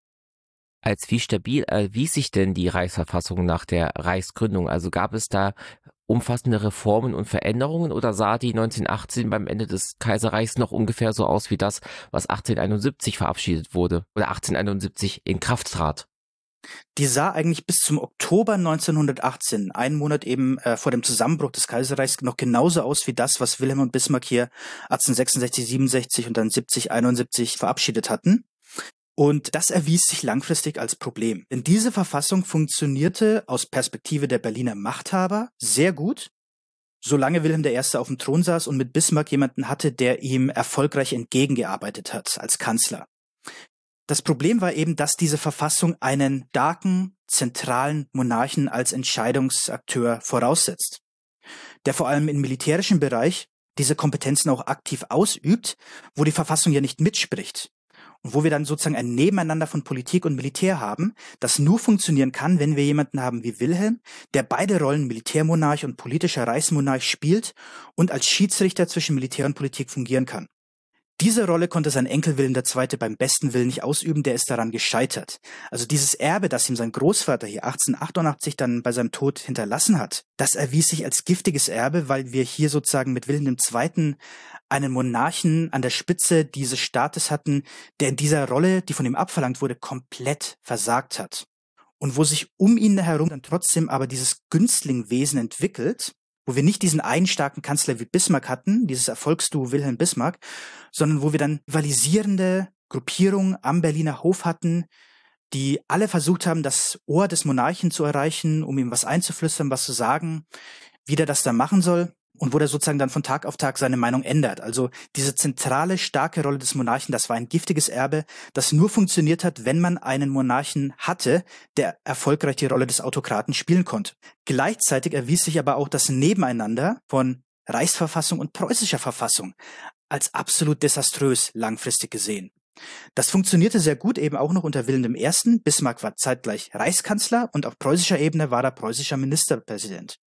Als wie stabil erwies sich denn die Reichsverfassung nach der Reichsgründung? Also gab es da umfassende Reformen und Veränderungen oder sah die 1918 beim Ende des Kaiserreichs noch ungefähr so aus wie das, was 1871 verabschiedet wurde oder 1871 in Kraft trat? Die sah eigentlich bis zum Oktober 1918, einen Monat eben vor dem Zusammenbruch des Kaiserreichs, noch genauso aus wie das, was Wilhelm und Bismarck hier 1866, 67 und dann 70, 71 verabschiedet hatten. Und das erwies sich langfristig als Problem. Denn diese Verfassung funktionierte aus Perspektive der Berliner Machthaber sehr gut, solange Wilhelm I. auf dem Thron saß und mit Bismarck jemanden hatte, der ihm erfolgreich entgegengearbeitet hat als Kanzler. Das Problem war eben, dass diese Verfassung einen starken, zentralen Monarchen als Entscheidungsakteur voraussetzt, der vor allem im militärischen Bereich diese Kompetenzen auch aktiv ausübt, wo die Verfassung ja nicht mitspricht. Und wo wir dann sozusagen ein Nebeneinander von Politik und Militär haben, das nur funktionieren kann, wenn wir jemanden haben wie Wilhelm, der beide Rollen Militärmonarch und politischer Reichsmonarch spielt und als Schiedsrichter zwischen Militär und Politik fungieren kann. Diese Rolle konnte sein Enkel Wilhelm II. Beim besten Willen nicht ausüben, der ist daran gescheitert. Also dieses Erbe, das ihm sein Großvater hier 1888 dann bei seinem Tod hinterlassen hat, das erwies sich als giftiges Erbe, weil wir hier sozusagen mit Wilhelm II. Einen Monarchen an der Spitze dieses Staates hatten, der in dieser Rolle, die von ihm abverlangt wurde, komplett versagt hat. Und wo sich um ihn herum dann trotzdem aber dieses Günstlingwesen entwickelt, wo wir nicht diesen einen starken Kanzler wie Bismarck hatten, dieses Erfolgsduo Wilhelm Bismarck, sondern wo wir dann rivalisierende Gruppierungen am Berliner Hof hatten, die alle versucht haben, das Ohr des Monarchen zu erreichen, um ihm was einzuflüstern, was zu sagen, wie der das da machen soll. Und wo der sozusagen dann von Tag auf Tag seine Meinung ändert. Also diese zentrale, starke Rolle des Monarchen, das war ein giftiges Erbe, das nur funktioniert hat, wenn man einen Monarchen hatte, der erfolgreich die Rolle des Autokraten spielen konnte. Gleichzeitig erwies sich aber auch das Nebeneinander von Reichsverfassung und preußischer Verfassung als absolut desaströs langfristig gesehen. Das funktionierte sehr gut eben auch noch unter Wilhelm I. Bismarck war zeitgleich Reichskanzler und auf preußischer Ebene war er preußischer Ministerpräsident.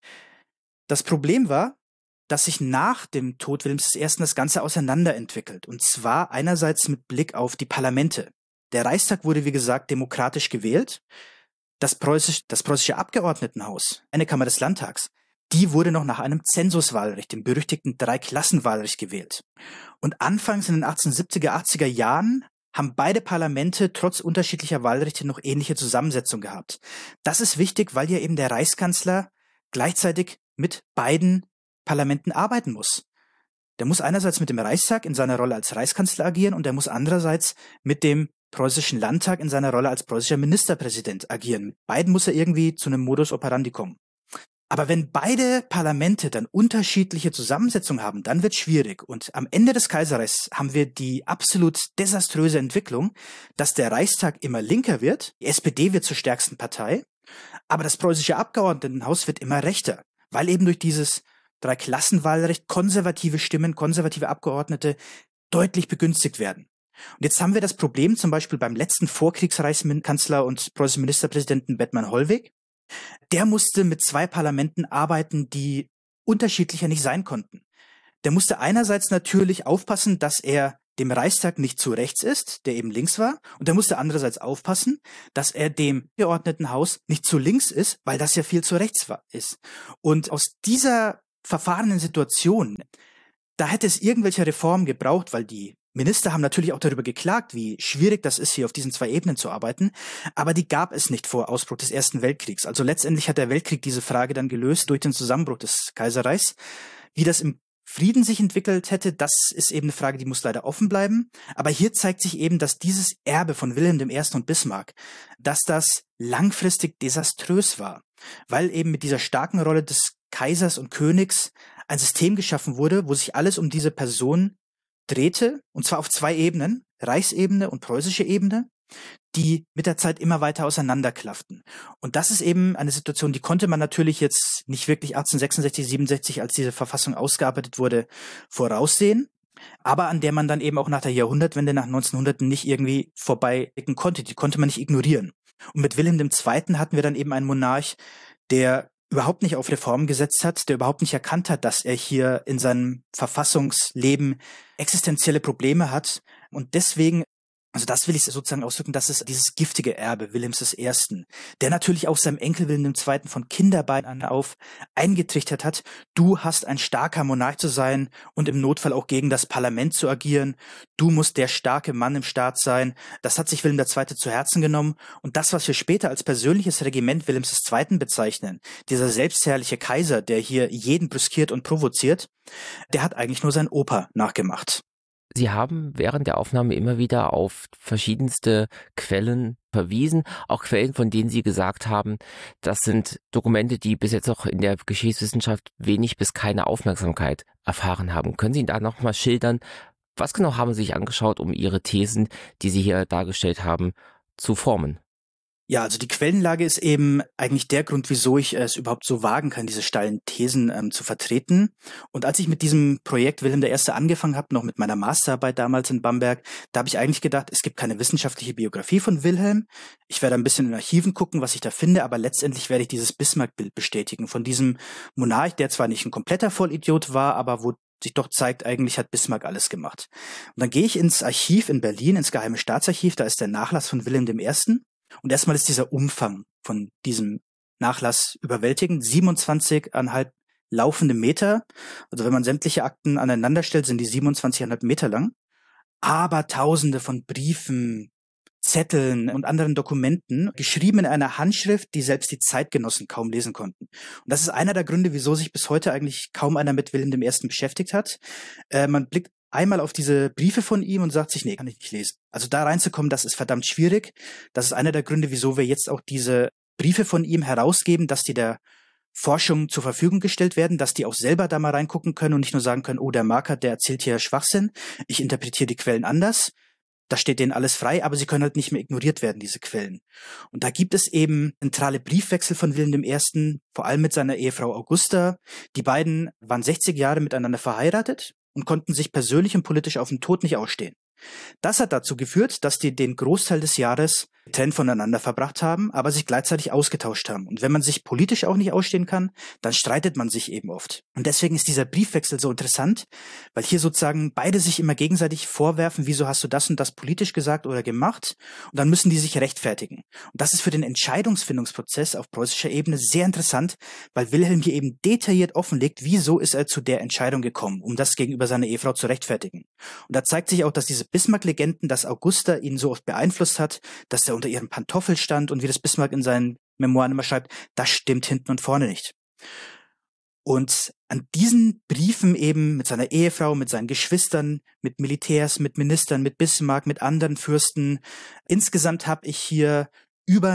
Das Problem war, dass sich nach dem Tod Wilhelms I. das Ganze auseinanderentwickelt. Und zwar einerseits mit Blick auf die Parlamente. Der Reichstag wurde, wie gesagt, demokratisch gewählt. Das preußische Abgeordnetenhaus, eine Kammer des Landtags, die wurde noch nach einem Zensuswahlrecht, dem berüchtigten Dreiklassenwahlrecht gewählt. Und anfangs in den 1870er, 80er Jahren haben beide Parlamente trotz unterschiedlicher Wahlrechte noch ähnliche Zusammensetzung gehabt. Das ist wichtig, weil ja eben der Reichskanzler gleichzeitig mit beiden Parlamenten arbeiten muss. Der muss einerseits mit dem Reichstag in seiner Rolle als Reichskanzler agieren und er muss andererseits mit dem preußischen Landtag in seiner Rolle als preußischer Ministerpräsident agieren. Mit beiden muss er irgendwie zu einem Modus operandi kommen. Aber wenn beide Parlamente dann unterschiedliche Zusammensetzungen haben, dann wird es schwierig. Und am Ende des Kaiserreichs haben wir die absolut desaströse Entwicklung, dass der Reichstag immer linker wird, die SPD wird zur stärksten Partei, aber das preußische Abgeordnetenhaus wird immer rechter, weil eben durch dieses Dreiklassenwahlrecht konservative Stimmen, konservative Abgeordnete deutlich begünstigt werden. Und jetzt haben wir das Problem zum Beispiel beim letzten Vorkriegsreichskanzler und preußischen Ministerpräsidenten Bethmann Hollweg. Der musste mit zwei Parlamenten arbeiten, die unterschiedlicher nicht sein konnten. Der musste einerseits natürlich aufpassen, dass er dem Reichstag nicht zu rechts ist, der eben links war, und er musste andererseits aufpassen, dass er dem Abgeordnetenhaus nicht zu links ist, weil das ja viel zu rechts ist. Und aus dieser verfahrenen Situation, da hätte es irgendwelche Reformen gebraucht, weil die Minister haben natürlich auch darüber geklagt, wie schwierig das ist, hier auf diesen zwei Ebenen zu arbeiten, aber die gab es nicht vor Ausbruch des Ersten Weltkriegs. Also letztendlich hat der Weltkrieg diese Frage dann gelöst durch den Zusammenbruch des Kaiserreichs. Wie das im Frieden sich entwickelt hätte, das ist eben eine Frage, die muss leider offen bleiben. Aber hier zeigt sich eben, dass dieses Erbe von Wilhelm I. und Bismarck, dass das langfristig desaströs war, weil eben mit dieser starken Rolle des Kaisers und Königs ein System geschaffen wurde, wo sich alles um diese Person drehte, und zwar auf zwei Ebenen, Reichsebene und preußische Ebene, die mit der Zeit immer weiter auseinanderklafften. Und das ist eben eine Situation, die konnte man natürlich jetzt nicht wirklich 1866, 67, als diese Verfassung ausgearbeitet wurde, voraussehen, aber an der man dann eben auch nach der Jahrhundertwende, nach 1900 nicht irgendwie vorbeiblicken konnte. Die konnte man nicht ignorieren. Und mit Wilhelm II. Hatten wir dann eben einen Monarch, der überhaupt nicht auf Reformen gesetzt hat, der überhaupt nicht erkannt hat, dass er hier in seinem Verfassungsleben existenzielle Probleme hat. Und deswegen, also das will ich sozusagen ausdrücken, das ist dieses giftige Erbe Wilhelms I., der natürlich auch seinem Enkel Wilhelm II. Von Kinderbeinen an auf eingetrichtert hat, du hast ein starker Monarch zu sein und im Notfall auch gegen das Parlament zu agieren, du musst der starke Mann im Staat sein. Das hat sich Wilhelm II. Zu Herzen genommen und das, was wir später als persönliches Regiment Wilhelms II. Bezeichnen, dieser selbstherrliche Kaiser, der hier jeden brüskiert und provoziert, der hat eigentlich nur seinen Opa nachgemacht. Sie haben während der Aufnahme immer wieder auf verschiedenste Quellen verwiesen, auch Quellen, von denen Sie gesagt haben, das sind Dokumente, die bis jetzt auch in der Geschichtswissenschaft wenig bis keine Aufmerksamkeit erfahren haben. Können Sie da nochmal schildern, was genau haben Sie sich angeschaut, um Ihre Thesen, die Sie hier dargestellt haben, zu formen? Ja, also die Quellenlage ist eben eigentlich der Grund, wieso ich es überhaupt so wagen kann, diese steilen Thesen zu vertreten. Und als ich mit diesem Projekt Wilhelm I. angefangen habe, noch mit meiner Masterarbeit damals in Bamberg, da habe ich eigentlich gedacht, es gibt keine wissenschaftliche Biografie von Wilhelm. Ich werde ein bisschen in Archiven gucken, was ich da finde, aber letztendlich werde ich dieses Bismarck-Bild bestätigen von diesem Monarch, der zwar nicht ein kompletter Vollidiot war, aber wo sich doch zeigt, eigentlich hat Bismarck alles gemacht. Und dann gehe ich ins Archiv in Berlin, ins Geheime Staatsarchiv, da ist der Nachlass von Wilhelm I. Und erstmal ist dieser Umfang von diesem Nachlass überwältigend. 27,5 laufende Meter. Also wenn man sämtliche Akten aneinander stellt, sind die 27,5 Meter lang. Aber Tausende von Briefen, Zetteln und anderen Dokumenten, geschrieben in einer Handschrift, die selbst die Zeitgenossen kaum lesen konnten. Und das ist einer der Gründe, wieso sich bis heute eigentlich kaum einer mit Wilhelm I. beschäftigt hat. Man blickt einmal auf diese Briefe von ihm und sagt sich, nee, kann ich nicht lesen. Also da reinzukommen, das ist verdammt schwierig. Das ist einer der Gründe, wieso wir jetzt auch diese Briefe von ihm herausgeben, dass die der Forschung zur Verfügung gestellt werden, dass die auch selber da mal reingucken können und nicht nur sagen können, oh, der Markert, der erzählt hier Schwachsinn, ich interpretiere die Quellen anders. Da steht denen alles frei, aber sie können halt nicht mehr ignoriert werden, diese Quellen. Und da gibt es eben zentrale Briefwechsel von Wilhelm I., vor allem mit seiner Ehefrau Augusta. Die beiden waren 60 Jahre miteinander verheiratet und konnten sich persönlich und politisch auf den Tod nicht ausstehen. Das hat dazu geführt, dass die den Großteil des Jahres getrennt voneinander verbracht haben, aber sich gleichzeitig ausgetauscht haben. Und wenn man sich politisch auch nicht ausstehen kann, dann streitet man sich eben oft. Und deswegen ist dieser Briefwechsel so interessant, weil hier sozusagen beide sich immer gegenseitig vorwerfen, wieso hast du das und das politisch gesagt oder gemacht? Und dann müssen die sich rechtfertigen. Und das ist für den Entscheidungsfindungsprozess auf preußischer Ebene sehr interessant, weil Wilhelm hier eben detailliert offenlegt, wieso ist er zu der Entscheidung gekommen, um das gegenüber seiner Ehefrau zu rechtfertigen. Und da zeigt sich auch, dass diese Bismarck-Legenden, dass Augusta ihn so oft beeinflusst hat, dass er unter ihrem Pantoffel stand und wie das Bismarck in seinen Memoiren immer schreibt, das stimmt hinten und vorne nicht. Und an diesen Briefen eben mit seiner Ehefrau, mit seinen Geschwistern, mit Militärs, mit Ministern, mit Bismarck, mit anderen Fürsten, insgesamt habe ich hier über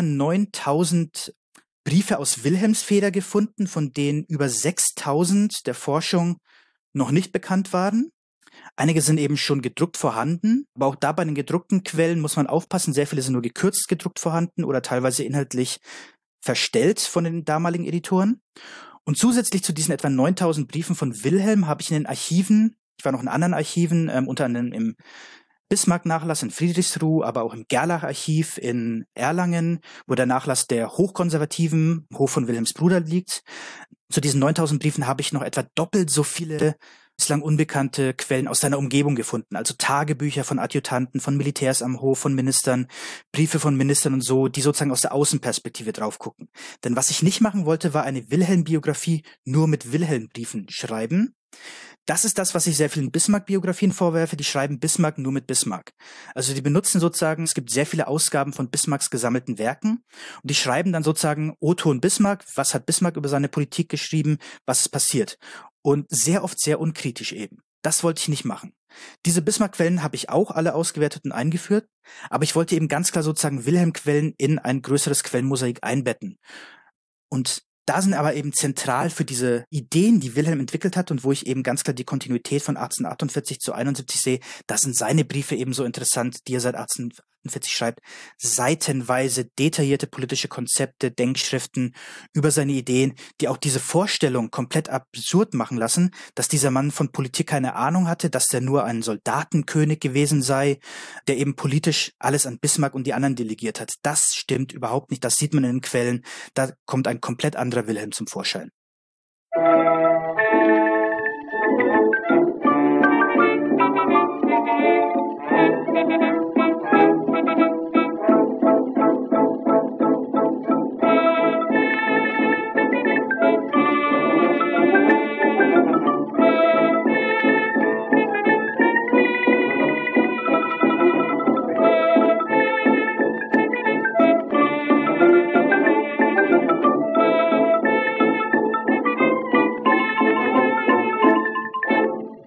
9.000 Briefe aus Wilhelms Feder gefunden, von denen über 6.000 der Forschung noch nicht bekannt waren. Einige sind eben schon gedruckt vorhanden, aber auch da bei den gedruckten Quellen muss man aufpassen, sehr viele sind nur gekürzt gedruckt vorhanden oder teilweise inhaltlich verstellt von den damaligen Editoren. Und zusätzlich zu diesen etwa 9.000 Briefen von Wilhelm habe ich in den Archiven, ich war noch in anderen Archiven, unter anderem im Bismarck-Nachlass in Friedrichsruh, aber auch im Gerlach-Archiv in Erlangen, wo der Nachlass der Hochkonservativen, Hof von Wilhelms Bruder, liegt. Zu diesen 9.000 Briefen habe ich noch etwa doppelt so viele bislang unbekannte Quellen aus seiner Umgebung gefunden, also Tagebücher von Adjutanten, von Militärs am Hof, von Ministern, Briefe von Ministern und so, die sozusagen aus der Außenperspektive drauf gucken. Denn was ich nicht machen wollte, war eine Wilhelm-Biografie nur mit Wilhelm-Briefen schreiben. Das ist das, was ich sehr vielen Bismarck-Biografien vorwerfe, die schreiben Bismarck nur mit Bismarck. Also die benutzen sozusagen, es gibt sehr viele Ausgaben von Bismarcks gesammelten Werken und die schreiben dann sozusagen O-Ton Bismarck, was hat Bismarck über seine Politik geschrieben, was ist passiert. Und sehr oft sehr unkritisch eben. Das wollte ich nicht machen. Diese Bismarck-Quellen habe ich auch alle ausgewertet und eingeführt, aber ich wollte eben ganz klar sozusagen Wilhelm-Quellen in ein größeres Quellenmosaik einbetten. Und da sind aber eben zentral für diese Ideen, die Wilhelm entwickelt hat und wo ich eben ganz klar die Kontinuität von 1848 zu 71 sehe, da sind seine Briefe eben so interessant, die er seit 1848 schreibt, seitenweise detaillierte politische Konzepte, Denkschriften über seine Ideen, die auch diese Vorstellung komplett absurd machen lassen, dass dieser Mann von Politik keine Ahnung hatte, dass er nur ein Soldatenkönig gewesen sei, der eben politisch alles an Bismarck und die anderen delegiert hat. Das stimmt überhaupt nicht, das sieht man in den Quellen, da kommt ein komplett anderer Wilhelm zum Vorschein.